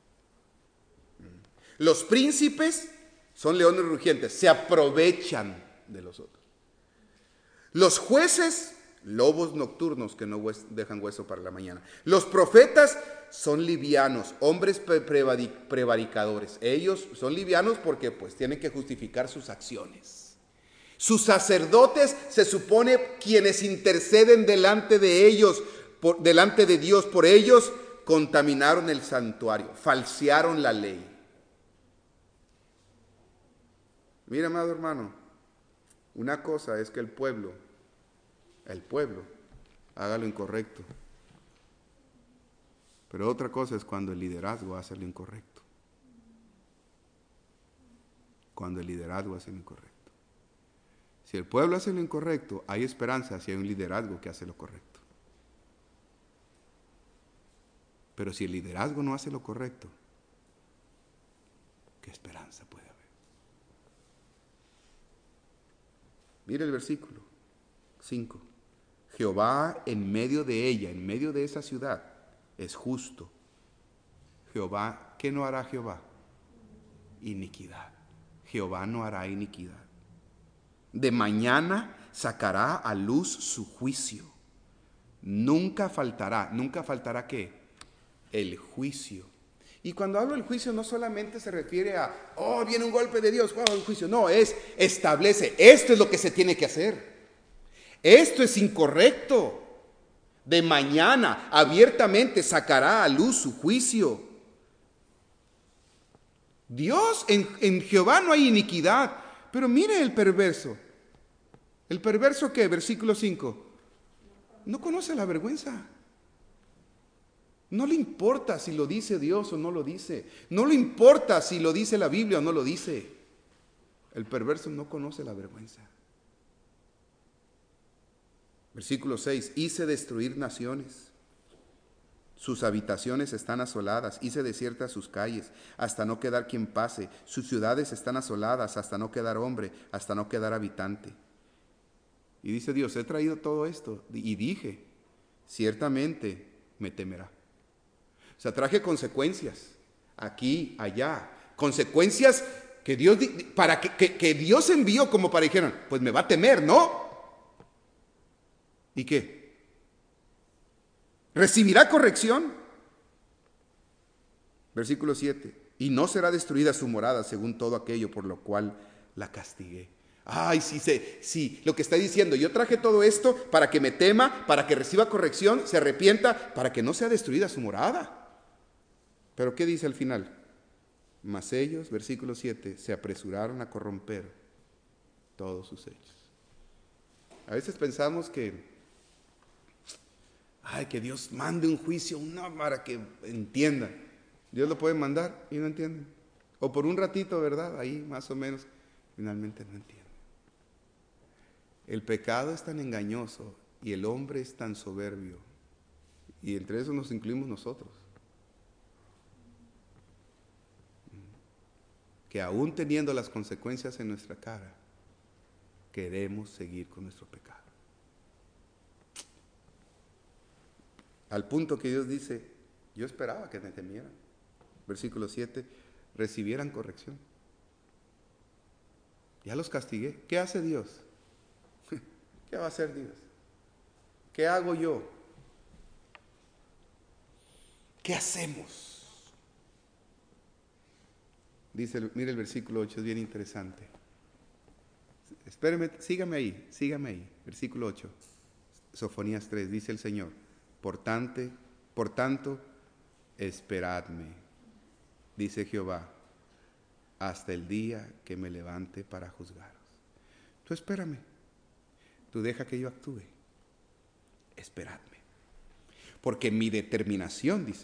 A: Los príncipes son leones rugientes, se aprovechan de los otros. Los jueces, lobos nocturnos que no dejan hueso para la mañana. Los profetas son livianos, hombres prevaricadores. Ellos son livianos porque pues tienen que justificar sus acciones. Sus sacerdotes se supone quienes interceden delante de ellos, delante de Dios por ellos, contaminaron el santuario, falsearon la ley. Mira, amado hermano, una cosa es que el pueblo haga lo incorrecto. Pero otra cosa es cuando el liderazgo hace lo incorrecto. Cuando el liderazgo hace lo incorrecto. Si el pueblo hace lo incorrecto, hay esperanza si hay un liderazgo que hace lo correcto. Pero si el liderazgo no hace lo correcto, ¿qué esperanza puede haber? Mire el versículo 5. Jehová en medio de ella, en medio de esa ciudad, es justo. Jehová, ¿qué no hará Jehová? Iniquidad. Jehová no hará iniquidad. De mañana sacará a luz su juicio. Nunca faltará ¿qué? El juicio. Y cuando hablo del juicio no solamente se refiere a, viene un golpe de Dios, el juicio. No, establece, esto es lo que se tiene que hacer. Esto es incorrecto. De mañana abiertamente sacará a luz su juicio. Dios, en Jehová no hay iniquidad. Pero mire el perverso. ¿El perverso qué? Versículo 5. No conoce la vergüenza. No le importa si lo dice Dios o no lo dice. No le importa si lo dice la Biblia o no lo dice. El perverso no conoce la vergüenza. Versículo 6. Hice destruir naciones. Sus habitaciones están asoladas. Hice desiertas sus calles, hasta no quedar quien pase. Sus ciudades están asoladas, hasta no quedar hombre, hasta no quedar habitante. Y dice Dios, he traído todo esto. Y dije, ciertamente me temerá. O sea, traje consecuencias, aquí, allá. Consecuencias que Dios, para que Dios envió como para dijeron, pues me va a temer, ¿no? ¿Y qué? ¿Recibirá corrección? Versículo 7. Y no será destruida su morada según todo aquello por lo cual la castigué. Ay, sí, lo que está diciendo, yo traje todo esto para que me tema, para que reciba corrección, se arrepienta, para que no sea destruida su morada. Pero ¿qué dice al final? Mas ellos, versículo 7, se apresuraron a corromper todos sus hechos. A veces pensamos que Dios mande un juicio, para que entiendan. Dios lo puede mandar y no entienden. O por un ratito, ¿verdad? Ahí más o menos, finalmente no entienden. El pecado es tan engañoso y el hombre es tan soberbio. Y entre eso nos incluimos nosotros. Que aún teniendo las consecuencias en nuestra cara, queremos seguir con nuestro pecado. Al punto que Dios dice, yo esperaba que me temieran. Versículo 7, recibieran corrección. Ya los castigué. ¿Qué hace Dios? ¿Qué va a hacer Dios? ¿Qué hago yo? ¿Qué hacemos? Dice, mire el versículo 8, es bien interesante. Espéreme, sígame ahí. Versículo 8, Sofonías 3, dice el Señor, por tanto, esperadme, dice Jehová, hasta el día que me levante para juzgaros. Tú espérame, tú deja que yo actúe, esperadme. Porque mi determinación, dice,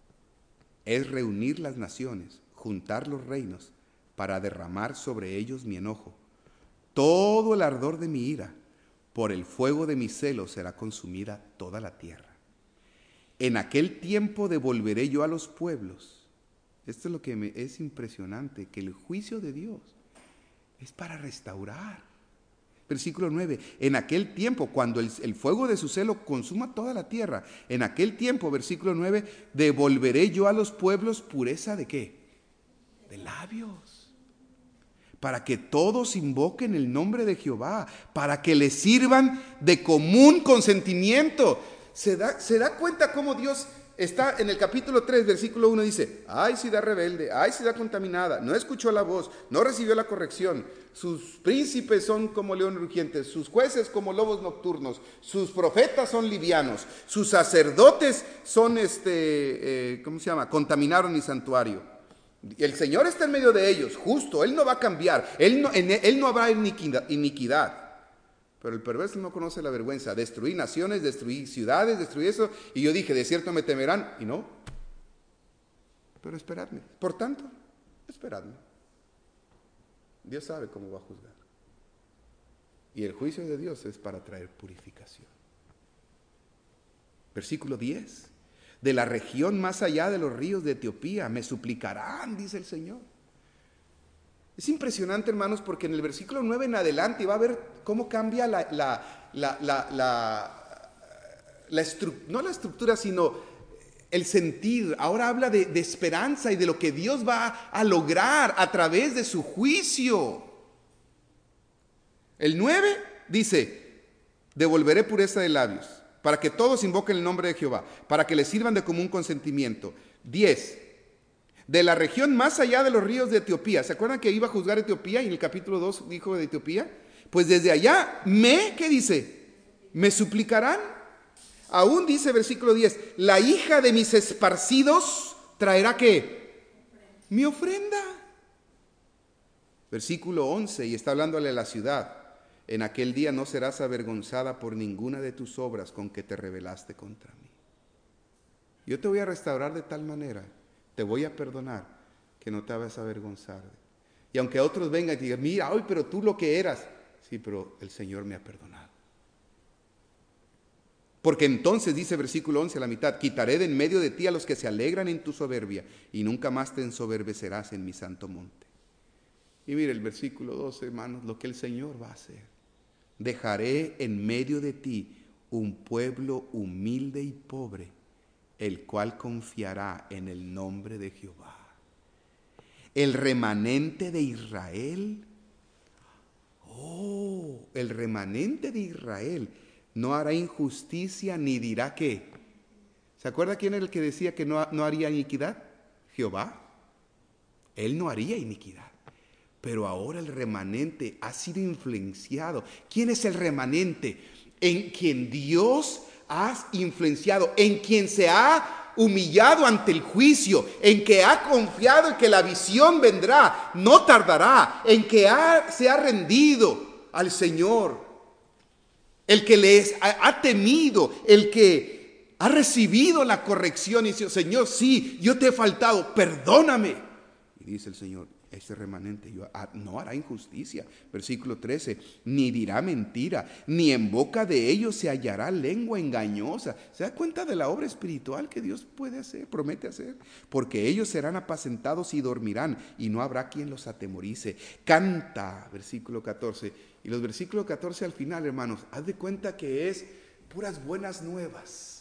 A: es reunir las naciones, juntar los reinos, para derramar sobre ellos mi enojo. Todo el ardor de mi ira, por el fuego de mi celo será consumida toda la tierra. En aquel tiempo devolveré yo a los pueblos. Esto es lo que es impresionante, que el juicio de Dios es para restaurar. Versículo 9, en aquel tiempo, cuando el fuego de su celo consuma toda la tierra, en aquel tiempo, versículo 9, devolveré yo a los pueblos pureza ¿de qué? De labios, para que todos invoquen el nombre de Jehová, para que le sirvan de común consentimiento. ¿Se da cuenta cómo Dios está en el capítulo 3, versículo 1, dice, ay ciudad rebelde, ay ciudad contaminada, no escuchó la voz, no recibió la corrección, sus príncipes son como leones rugientes, sus jueces como lobos nocturnos, sus profetas son livianos, sus sacerdotes son, contaminaron mi santuario. El Señor está en medio de ellos, justo, Él no va a cambiar, Él no habrá iniquidad. Pero el perverso no conoce la vergüenza. Destruí naciones, destruí ciudades, destruí eso. Y yo dije, de cierto me temerán. Y no. Pero esperadme. Por tanto, esperadme. Dios sabe cómo va a juzgar. Y el juicio de Dios es para traer purificación. Versículo 10. De la región más allá de los ríos de Etiopía me suplicarán, dice el Señor. Es impresionante, hermanos, porque en el versículo 9 en adelante va a ver cómo cambia no la estructura, sino el sentir. Ahora habla de esperanza y de lo que Dios va a lograr a través de su juicio. El 9 dice, devolveré pureza de labios, para que todos invoquen el nombre de Jehová, para que les sirvan de común consentimiento. 10. De la región más allá de los ríos de Etiopía. ¿Se acuerdan que iba a juzgar Etiopía? Y en el capítulo 2 dijo de Etiopía. Pues desde allá, ¿qué dice? ¿Me suplicarán? Aún dice versículo 10, la hija de mis esparcidos traerá ¿qué? Mi ofrenda. Versículo 11, y está hablándole a la ciudad. En aquel día no serás avergonzada por ninguna de tus obras con que te rebelaste contra mí. Yo te voy a restaurar de tal manera, te voy a perdonar, que no te vas a avergonzar. Y aunque otros vengan y te digan, mira, hoy, pero tú lo que eras. Sí, pero el Señor me ha perdonado. Porque entonces, dice versículo 11 a la mitad, quitaré de en medio de ti a los que se alegran en tu soberbia, y nunca más te ensoberbecerás en mi santo monte. Y mire el versículo 12, hermanos, lo que el Señor va a hacer. Dejaré en medio de ti un pueblo humilde y pobre, el cual confiará en el nombre de Jehová. El remanente de Israel, el remanente de Israel no hará injusticia ni dirá qué. ¿Se acuerda quién era el que decía que no haría iniquidad? Jehová. Él no haría iniquidad. Pero ahora el remanente ha sido influenciado. ¿Quién es el remanente? En quien Dios ha influenciado, en quien se ha humillado ante el juicio, en que ha confiado en que la visión vendrá, no tardará, en que se ha rendido al Señor, el que les ha temido, el que ha recibido la corrección y dice, Señor, sí, yo te he faltado, perdóname. Y dice el Señor, ese remanente no hará injusticia. Versículo 13, ni dirá mentira, ni en boca de ellos se hallará lengua engañosa. ¿Se da cuenta de la obra espiritual que Dios puede hacer, promete hacer? Porque ellos serán apacentados y dormirán, y no habrá quien los atemorice. Canta, versículo 14. Y los versículos 14 al final, hermanos, haz de cuenta que es puras buenas nuevas.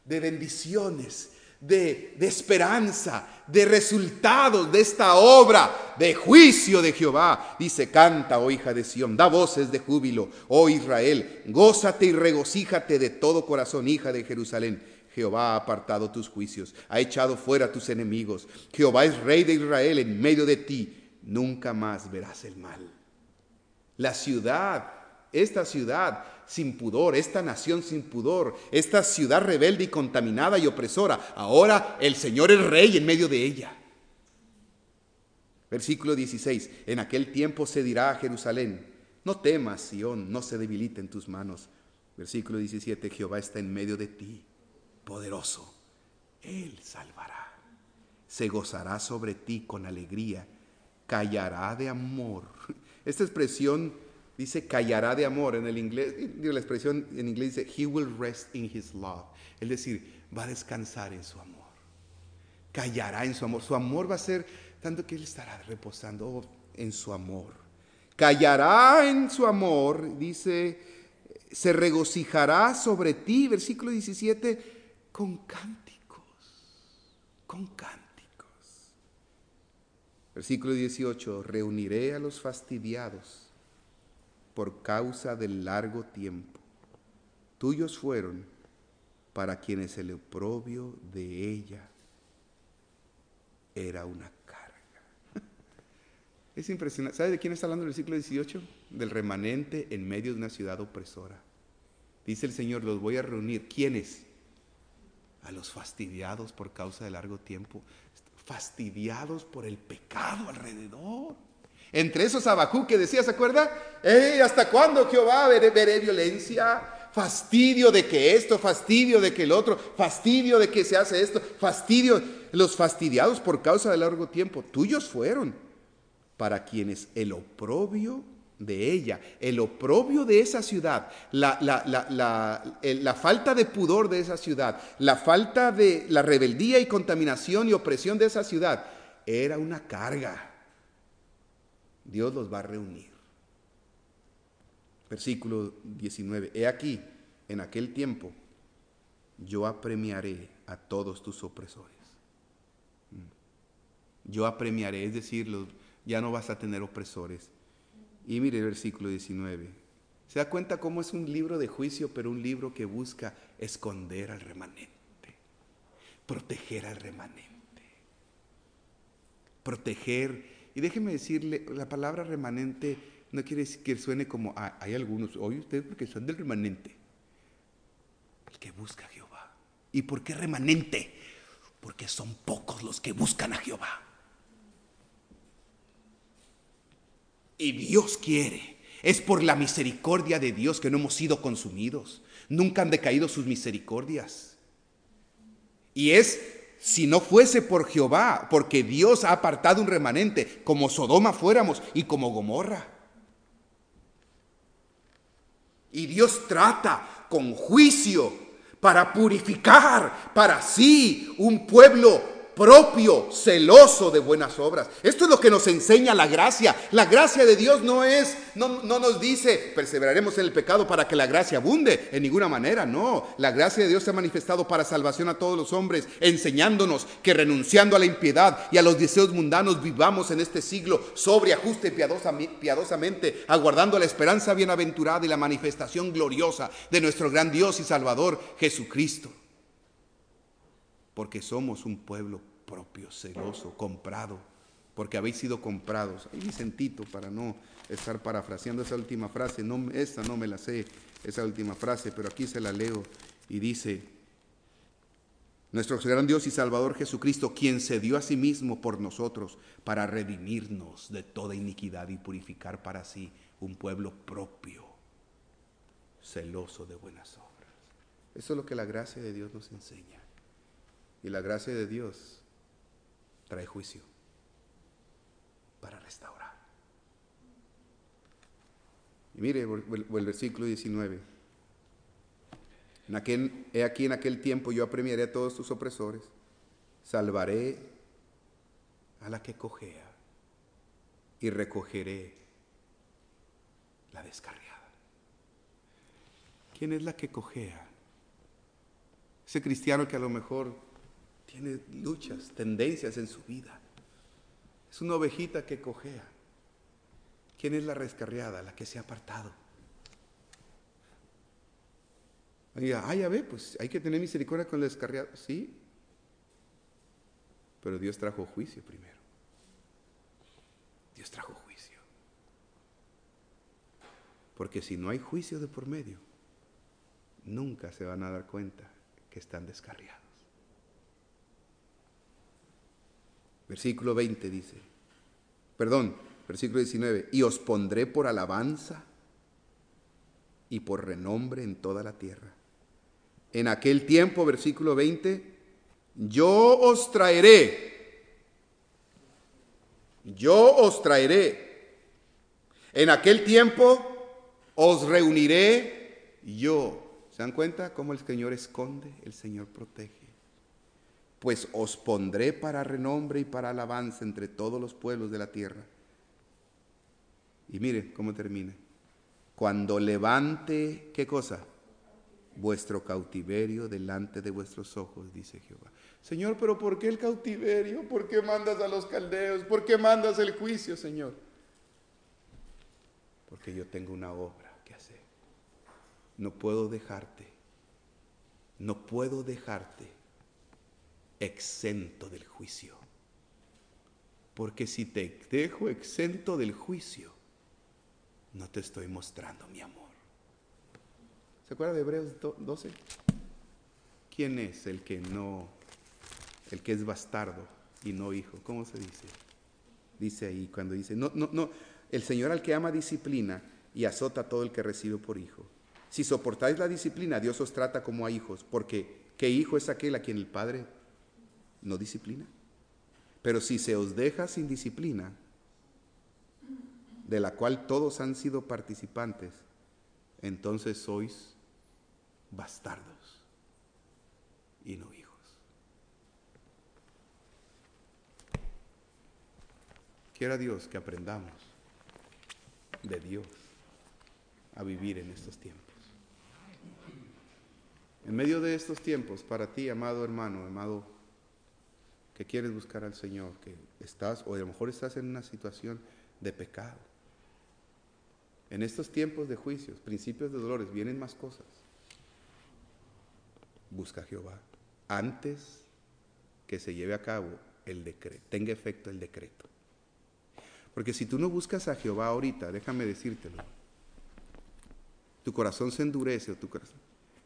A: de bendiciones, de esperanza, de resultados de esta obra de juicio de Jehová. Dice: canta, oh hija de Sión, da voces de júbilo, oh Israel, gózate y regocíjate de todo corazón, hija de Jerusalén. Jehová ha apartado tus juicios, ha echado fuera tus enemigos. Jehová es rey de Israel en medio de ti, nunca más verás el mal. La ciudad, esta ciudad sin pudor, esta nación sin pudor, esta ciudad rebelde y contaminada y opresora, ahora el Señor es rey en medio de ella. Versículo 16: en aquel tiempo se dirá a Jerusalén: no temas, Sión, no se debilite en tus manos. Versículo 17: Jehová está en medio de ti, poderoso, Él salvará. Se gozará sobre ti con alegría, callará de amor. Esta expresión dice callará de amor en el inglés. La expresión en inglés dice he will rest in his love. Es decir, va a descansar en su amor. Callará en su amor. Su amor va a ser tanto que él estará reposando en su amor. Callará en su amor, dice, se regocijará sobre ti, versículo 17, con cánticos. Con cánticos. Versículo 18, reuniré a los fastidiados por causa del largo tiempo. Tuyos fueron para quienes el oprobio de ella era una carga. Es impresionante. ¿Sabe de quién está hablando el versículo 18? Del remanente en medio de una ciudad opresora. Dice el Señor: los voy a reunir. ¿Quiénes? A los fastidiados por causa del largo tiempo. Fastidiados por el pecado alrededor. Entre esos Habacuc que decía, ¿se acuerda? ¿Hasta cuándo, Jehová, veré violencia? Fastidio de que esto, fastidio de que el otro, fastidio de que se hace esto, fastidio. Los fastidiados por causa del largo tiempo, tuyos fueron, para quienes el oprobio de ella, el oprobio de esa ciudad, la falta de pudor de esa ciudad, la falta de la rebeldía y contaminación y opresión de esa ciudad, era una carga. Dios los va a reunir. Versículo 19. He aquí, en aquel tiempo, yo apremiaré a todos tus opresores. Yo apremiaré, es decir, ya no vas a tener opresores. Y mire el versículo 19. ¿Se da cuenta cómo es un libro de juicio, pero un libro que busca esconder al remanente? Proteger al remanente. Proteger. Y déjeme decirle, la palabra remanente no quiere decir que suene como, hay algunos, oye ustedes porque son del remanente. El que busca a Jehová. ¿Y por qué remanente? Porque son pocos los que buscan a Jehová. Y Dios quiere. Es por la misericordia de Dios que no hemos sido consumidos. Nunca han decaído sus misericordias. Y si no fuese por Jehová, porque Dios ha apartado un remanente, como Sodoma fuéramos y como Gomorra. Y Dios trata con juicio para purificar para sí un pueblo propio, celoso de buenas obras. Esto es lo que nos enseña la gracia. La gracia de Dios no nos dice perseveraremos en el pecado para que la gracia abunde, en ninguna manera, no. La gracia de Dios se ha manifestado para salvación a todos los hombres, enseñándonos que renunciando a la impiedad y a los deseos mundanos vivamos en este siglo sobria, justa y piadosamente, aguardando la esperanza bienaventurada y la manifestación gloriosa de nuestro gran Dios y Salvador Jesucristo. Porque somos un pueblo propio, celoso, comprado, porque habéis sido comprados. Ahí Vicentito, para no estar parafraseando esa última frase, esta no me la sé, esa última frase, pero aquí se la leo y dice: nuestro gran Dios y Salvador Jesucristo, quien se dio a sí mismo por nosotros para redimirnos de toda iniquidad y purificar para sí un pueblo propio, celoso de buenas obras. Eso es lo que la gracia de Dios nos enseña. Y la gracia de Dios trae juicio para restaurar. Y mire el versículo 19. He aquí en aquel tiempo yo apremiaré a todos tus opresores, salvaré a la que cojea y recogeré la descarriada. ¿Quién es la que cojea? Ese cristiano que a lo mejor tiene luchas, tendencias en su vida. Es una ovejita que cojea. ¿Quién es la rescarriada? La que se ha apartado. Diga, ya ve, pues hay que tener misericordia con el descarriado. Sí, pero Dios trajo juicio primero. Dios trajo juicio. Porque si no hay juicio de por medio, nunca se van a dar cuenta que están descarriados. Versículo 20 dice, versículo 19, y os pondré por alabanza y por renombre en toda la tierra. En aquel tiempo, versículo 20, yo os traeré. En aquel tiempo os reuniré yo. ¿Se dan cuenta cómo el Señor esconde? El Señor protege. Pues os pondré para renombre y para alabanza entre todos los pueblos de la tierra. Y mire cómo termina. Cuando levante, ¿qué cosa? Vuestro cautiverio delante de vuestros ojos, dice Jehová. Señor, pero ¿por qué el cautiverio? ¿Por qué mandas a los caldeos? ¿Por qué mandas el juicio, Señor? Porque yo tengo una obra que hacer. No puedo dejarte exento del juicio. Porque si te dejo exento del juicio, no te estoy mostrando mi amor. ¿Se acuerda de Hebreos 12? ¿Quién es el que es bastardo y no hijo? ¿Cómo se dice? Dice ahí cuando dice, no, el Señor al que ama disciplina y azota a todo el que recibe por hijo. Si soportáis la disciplina, Dios os trata como a hijos, porque ¿qué hijo es aquel a quien el Padre no disciplina? Pero si se os deja sin disciplina, de la cual todos han sido participantes, entonces sois bastardos y no hijos. Quiera Dios que aprendamos de Dios a vivir en estos tiempos. En medio de estos tiempos, para ti, amado hermano, amado, que quieres buscar al Señor, que estás, o a lo mejor estás en una situación de pecado. En estos tiempos de juicios, principios de dolores, vienen más cosas. Busca a Jehová antes que se lleve a cabo el decreto, tenga efecto el decreto. Porque si tú no buscas a Jehová ahorita, déjame decírtelo, tu corazón se endurece o tu corazón.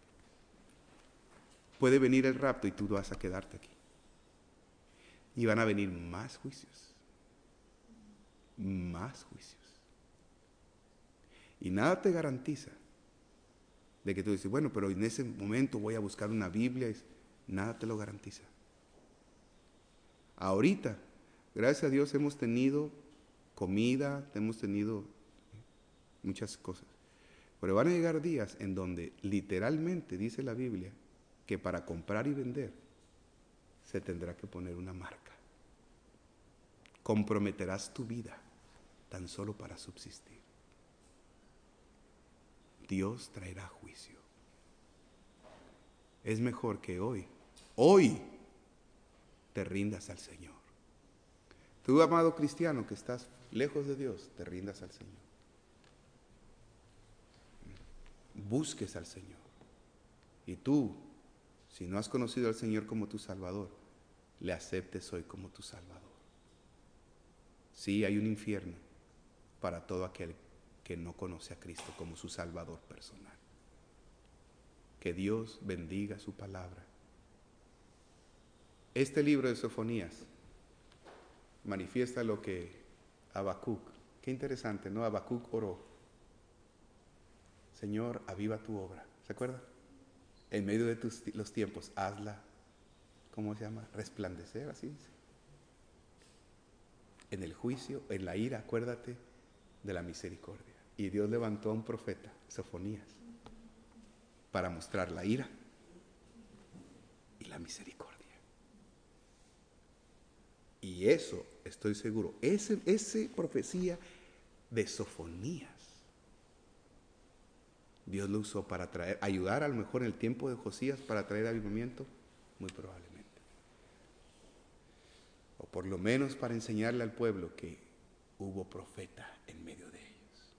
A: Puede venir el rapto y tú vas a quedarte aquí. Y van a venir más juicios. Más juicios. Y nada te garantiza de que tú dices, bueno, pero en ese momento voy a buscar una Biblia. Nada te lo garantiza. Ahorita, gracias a Dios, hemos tenido comida, hemos tenido muchas cosas. Pero van a llegar días en donde literalmente dice la Biblia que para comprar y vender se tendrá que poner una marca. Comprometerás tu vida tan solo para subsistir. Dios traerá juicio. Es mejor que hoy te rindas al Señor. Tú, amado cristiano, que estás lejos de Dios, te rindas al Señor. Busques al Señor. Y tú, si no has conocido al Señor como tu Salvador, le aceptes hoy como tu Salvador. Sí, hay un infierno para todo aquel que no conoce a Cristo como su Salvador personal. Que Dios bendiga su palabra. Este libro de Sofonías manifiesta lo que Habacuc, qué interesante, ¿no? Habacuc oró. Señor, aviva tu obra. ¿Se acuerda? En medio de los tiempos, hazla, ¿cómo se llama? Resplandecer, así dice. En el juicio, en la ira, acuérdate de la misericordia. Y Dios levantó a un profeta, Sofonías, para mostrar la ira y la misericordia. Y eso, estoy seguro, esa profecía de Sofonías Dios lo usó para ayudar a lo mejor en el tiempo de Josías para traer avivamiento, muy probablemente. O por lo menos para enseñarle al pueblo que hubo profeta en medio de ellos.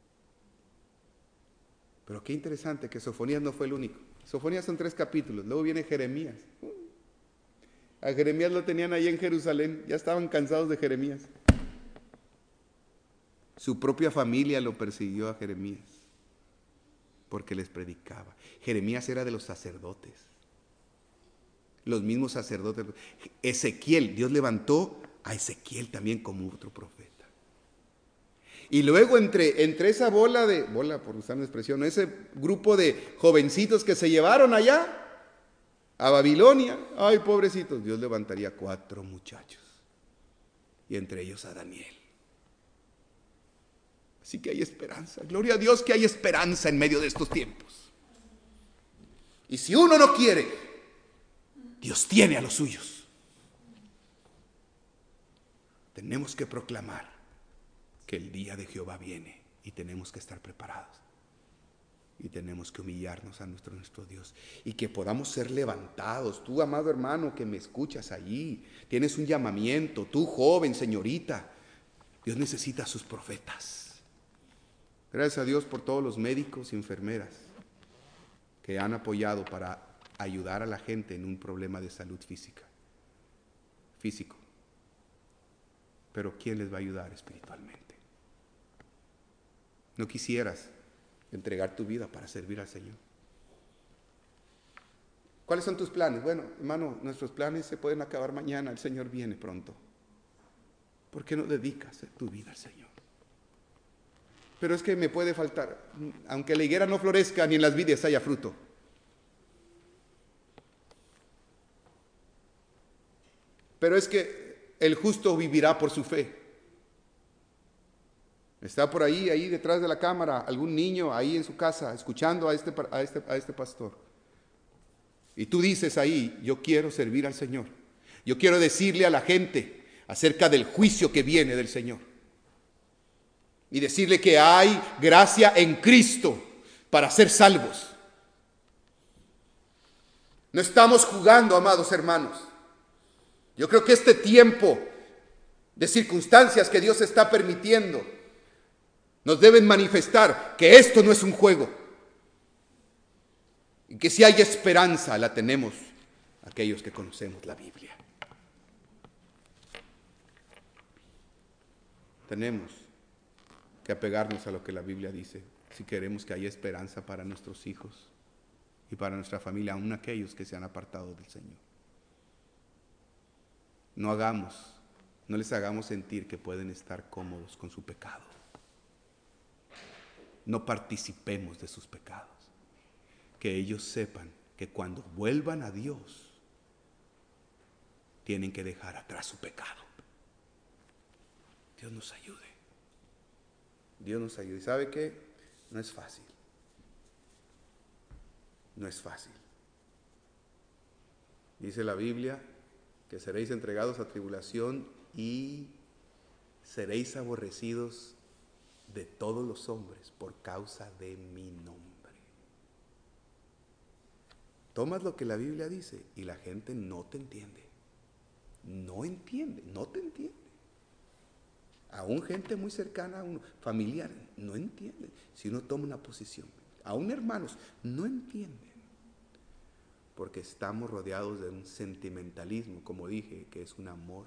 A: Pero qué interesante que Sofonías no fue el único. Sofonías son 3 capítulos, luego viene Jeremías. A Jeremías lo tenían ahí en Jerusalén, ya estaban cansados de Jeremías. Su propia familia lo persiguió a Jeremías porque les predicaba. Jeremías era de los sacerdotes, los mismos sacerdotes. Ezequiel, Dios levantó a Ezequiel también como otro profeta. Y luego entre esa bola por usar una expresión, ese grupo de jovencitos que se llevaron allá a Babilonia, ay pobrecitos, Dios levantaría 4 muchachos y entre ellos a Daniel. Así que hay esperanza, gloria a Dios que hay esperanza en medio de estos tiempos. Y si uno no quiere, Dios tiene a los suyos. Tenemos que proclamar que el día de Jehová viene y tenemos que estar preparados. Y tenemos que humillarnos a nuestro Dios y que podamos ser levantados. Tú, amado hermano, que me escuchas allí, tienes un llamamiento. Tú, joven, señorita, Dios necesita a sus profetas. Gracias a Dios por todos los médicos y enfermeras que han apoyado para ayudar a la gente en un problema de salud físico. Pero ¿quién les va a ayudar espiritualmente? ¿No quisieras entregar tu vida para servir al Señor? ¿Cuáles son tus planes? Bueno, hermano, nuestros planes se pueden acabar mañana, el Señor viene pronto. ¿Por qué no dedicas tu vida al Señor? Pero es que me puede faltar, aunque la higuera no florezca ni en las vides haya fruto. Pero es que el justo vivirá por su fe. Está por ahí detrás de la cámara, algún niño ahí en su casa, escuchando a este pastor. Y tú dices ahí, yo quiero servir al Señor. Yo quiero decirle a la gente acerca del juicio que viene del Señor. Y decirle que hay gracia en Cristo para ser salvos. No estamos jugando, amados hermanos. Yo creo que este tiempo de circunstancias que Dios está permitiendo nos deben manifestar que esto no es un juego. Y que si hay esperanza, la tenemos aquellos que conocemos la Biblia. Tenemos que apegarnos a lo que la Biblia dice si queremos que haya esperanza para nuestros hijos y para nuestra familia, aun aquellos que se han apartado del Señor. No les hagamos sentir que pueden estar cómodos con su pecado. No participemos de sus pecados. Que ellos sepan que cuando vuelvan a Dios, tienen que dejar atrás su pecado. Dios nos ayude. Dios nos ayude. ¿Y sabe qué? No es fácil. No es fácil. Dice la Biblia que seréis entregados a tribulación y seréis aborrecidos de todos los hombres por causa de mi nombre. Tomas lo que la Biblia dice y la gente no te entiende. No te entiende. Aún gente muy cercana a uno, familiar, no entiende. Si uno toma una posición, aún hermanos, no entienden. Porque estamos rodeados de un sentimentalismo, como dije, que es un amor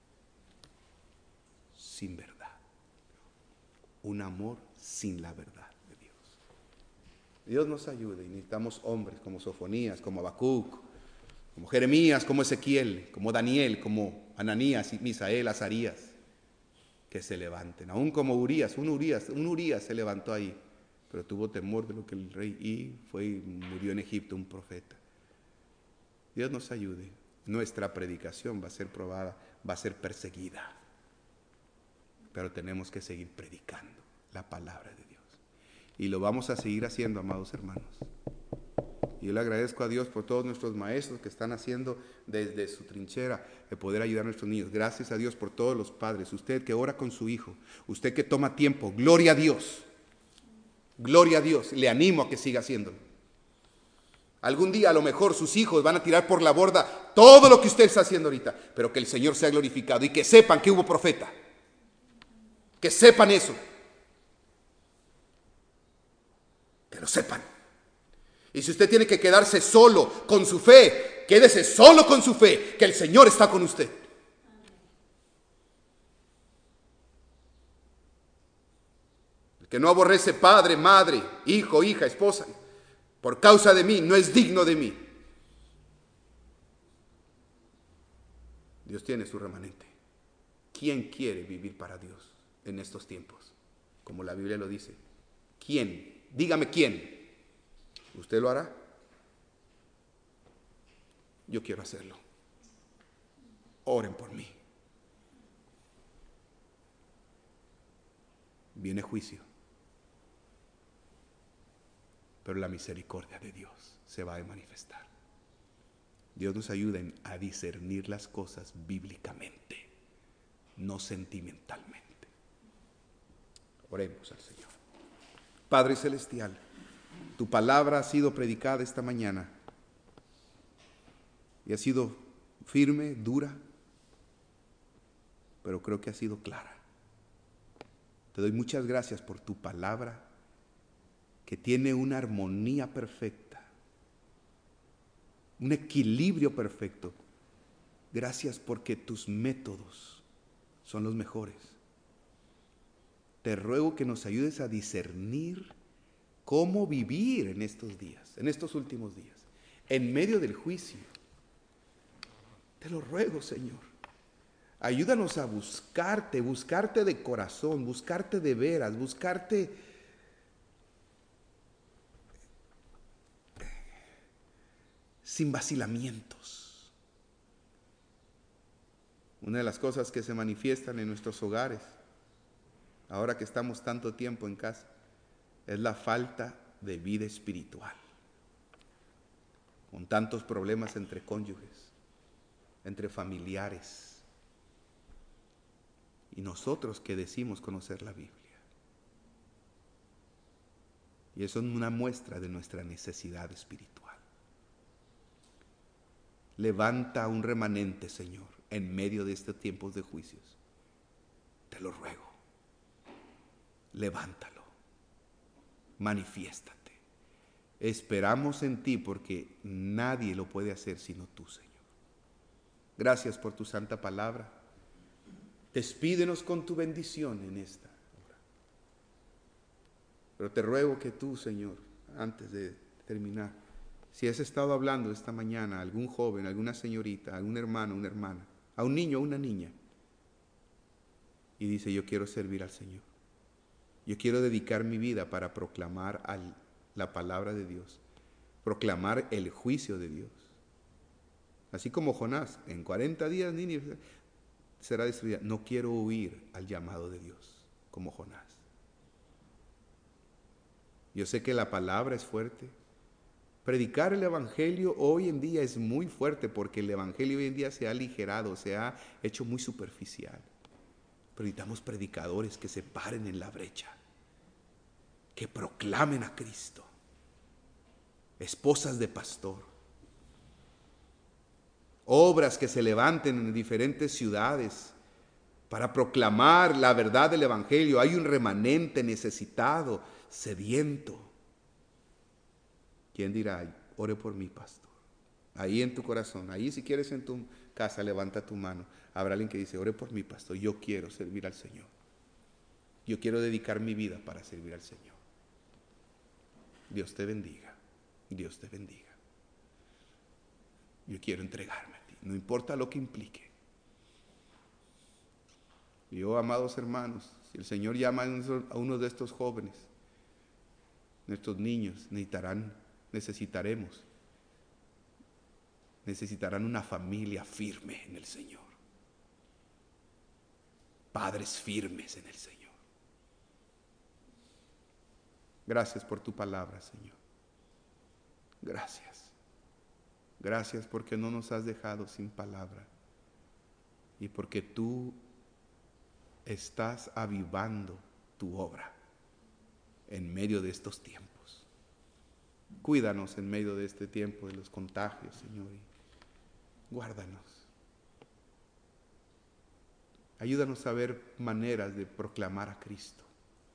A: sin verdad. Un amor sin la verdad de Dios. Dios nos ayude y necesitamos hombres como Sofonías, como Habacuc, como Jeremías, como Ezequiel, como Daniel, como Ananías y Misael, Azarías, que se levanten. Aún como Urías, un Urías se levantó ahí, pero tuvo temor de lo que el rey murió en Egipto, un profeta. Dios nos ayude. Nuestra predicación va a ser probada, va a ser perseguida. Pero tenemos que seguir predicando la palabra de Dios. Y lo vamos a seguir haciendo, amados hermanos. Y yo le agradezco a Dios por todos nuestros maestros que están haciendo desde su trinchera de poder ayudar a nuestros niños. Gracias a Dios por todos los padres. Usted que ora con su hijo, usted que toma tiempo, gloria a Dios. Gloria a Dios, le animo a que siga haciéndolo. Algún día a lo mejor sus hijos van a tirar por la borda todo lo que usted está haciendo ahorita, pero que el Señor sea glorificado y que sepan que hubo profeta. Que sepan eso. Que lo sepan. Y si usted tiene que quedarse solo con su fe, quédese solo con su fe, que el Señor está con usted. El que no aborrece padre, madre, hijo, hija, esposa, por causa de mí, no es digno de mí. Dios tiene su remanente. ¿Quién quiere vivir para Dios en estos tiempos? Como la Biblia lo dice. ¿Quién? Dígame quién. ¿Usted lo hará? Yo quiero hacerlo. Oren por mí. Viene juicio, pero la misericordia de Dios se va a manifestar. Dios nos ayuda a discernir las cosas bíblicamente, no sentimentalmente. Oremos al Señor. Padre Celestial, tu palabra ha sido predicada esta mañana y ha sido firme, dura, pero creo que ha sido clara. Te doy muchas gracias por tu palabra que tiene una armonía perfecta, un equilibrio perfecto. Gracias porque tus métodos son los mejores. Te ruego que nos ayudes a discernir cómo vivir en estos días, en estos últimos días, en medio del juicio. Te lo ruego, Señor. Ayúdanos a buscarte de corazón, buscarte de veras, buscarte sin vacilamientos. Una de las cosas que se manifiestan en nuestros hogares, ahora que estamos tanto tiempo en casa, es la falta de vida espiritual. Con tantos problemas entre cónyuges, entre familiares. Y nosotros que decimos conocer la Biblia. Y eso es una muestra de nuestra necesidad espiritual. Levanta un remanente, Señor, en medio de estos tiempos de juicios. Te lo ruego. Levántalo. Manifiéstate. Esperamos en ti porque nadie lo puede hacer sino tú, Señor. Gracias por tu santa palabra. Despídenos con tu bendición en esta hora. Pero te ruego que tú, Señor, antes de terminar, si has estado hablando esta mañana a algún joven, a alguna señorita, a algún hermano, una hermana, a un niño o una niña, y dice, yo quiero servir al Señor. Yo quiero dedicar mi vida para proclamar la palabra de Dios, proclamar el juicio de Dios. Así como Jonás, en 40 días Nínive será destruida. No quiero huir al llamado de Dios como Jonás. Yo sé que la palabra es fuerte. Predicar el evangelio hoy en día es muy fuerte porque el evangelio hoy en día se ha aligerado, se ha hecho muy superficial. Pero necesitamos predicadores que se paren en la brecha, que proclamen a Cristo. Esposas de pastor. Obras que se levanten en diferentes ciudades para proclamar la verdad del evangelio. Hay un remanente necesitado, sediento. ¿Quién dirá, ore por mí, pastor? Ahí en tu corazón, ahí si quieres en tu casa, levanta tu mano. Habrá alguien que dice, ore por mí, pastor, yo quiero servir al Señor. Yo quiero dedicar mi vida para servir al Señor. Dios te bendiga. Dios te bendiga. Yo quiero entregarme a ti, no importa lo que implique. Yo, amados hermanos, si el Señor llama a uno de estos jóvenes, nuestros niños necesitarán una familia firme en el Señor. Padres firmes en el Señor. Gracias por tu palabra, Señor. Gracias. Gracias porque no nos has dejado sin palabra y porque tú estás avivando tu obra en medio de estos tiempos. Cuídanos en medio de este tiempo de los contagios, Señor, y guárdanos. Ayúdanos a ver maneras de proclamar a Cristo.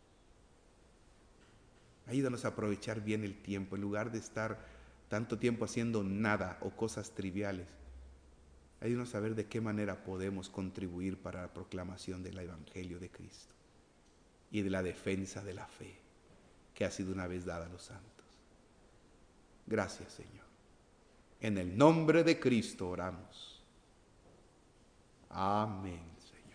A: Ayúdanos a aprovechar bien el tiempo, en lugar de estar tanto tiempo haciendo nada o cosas triviales. Ayúdanos a ver de qué manera podemos contribuir para la proclamación del Evangelio de Cristo y de la defensa de la fe que ha sido una vez dada a los santos. Gracias, Señor. En el nombre de Cristo oramos. Amén.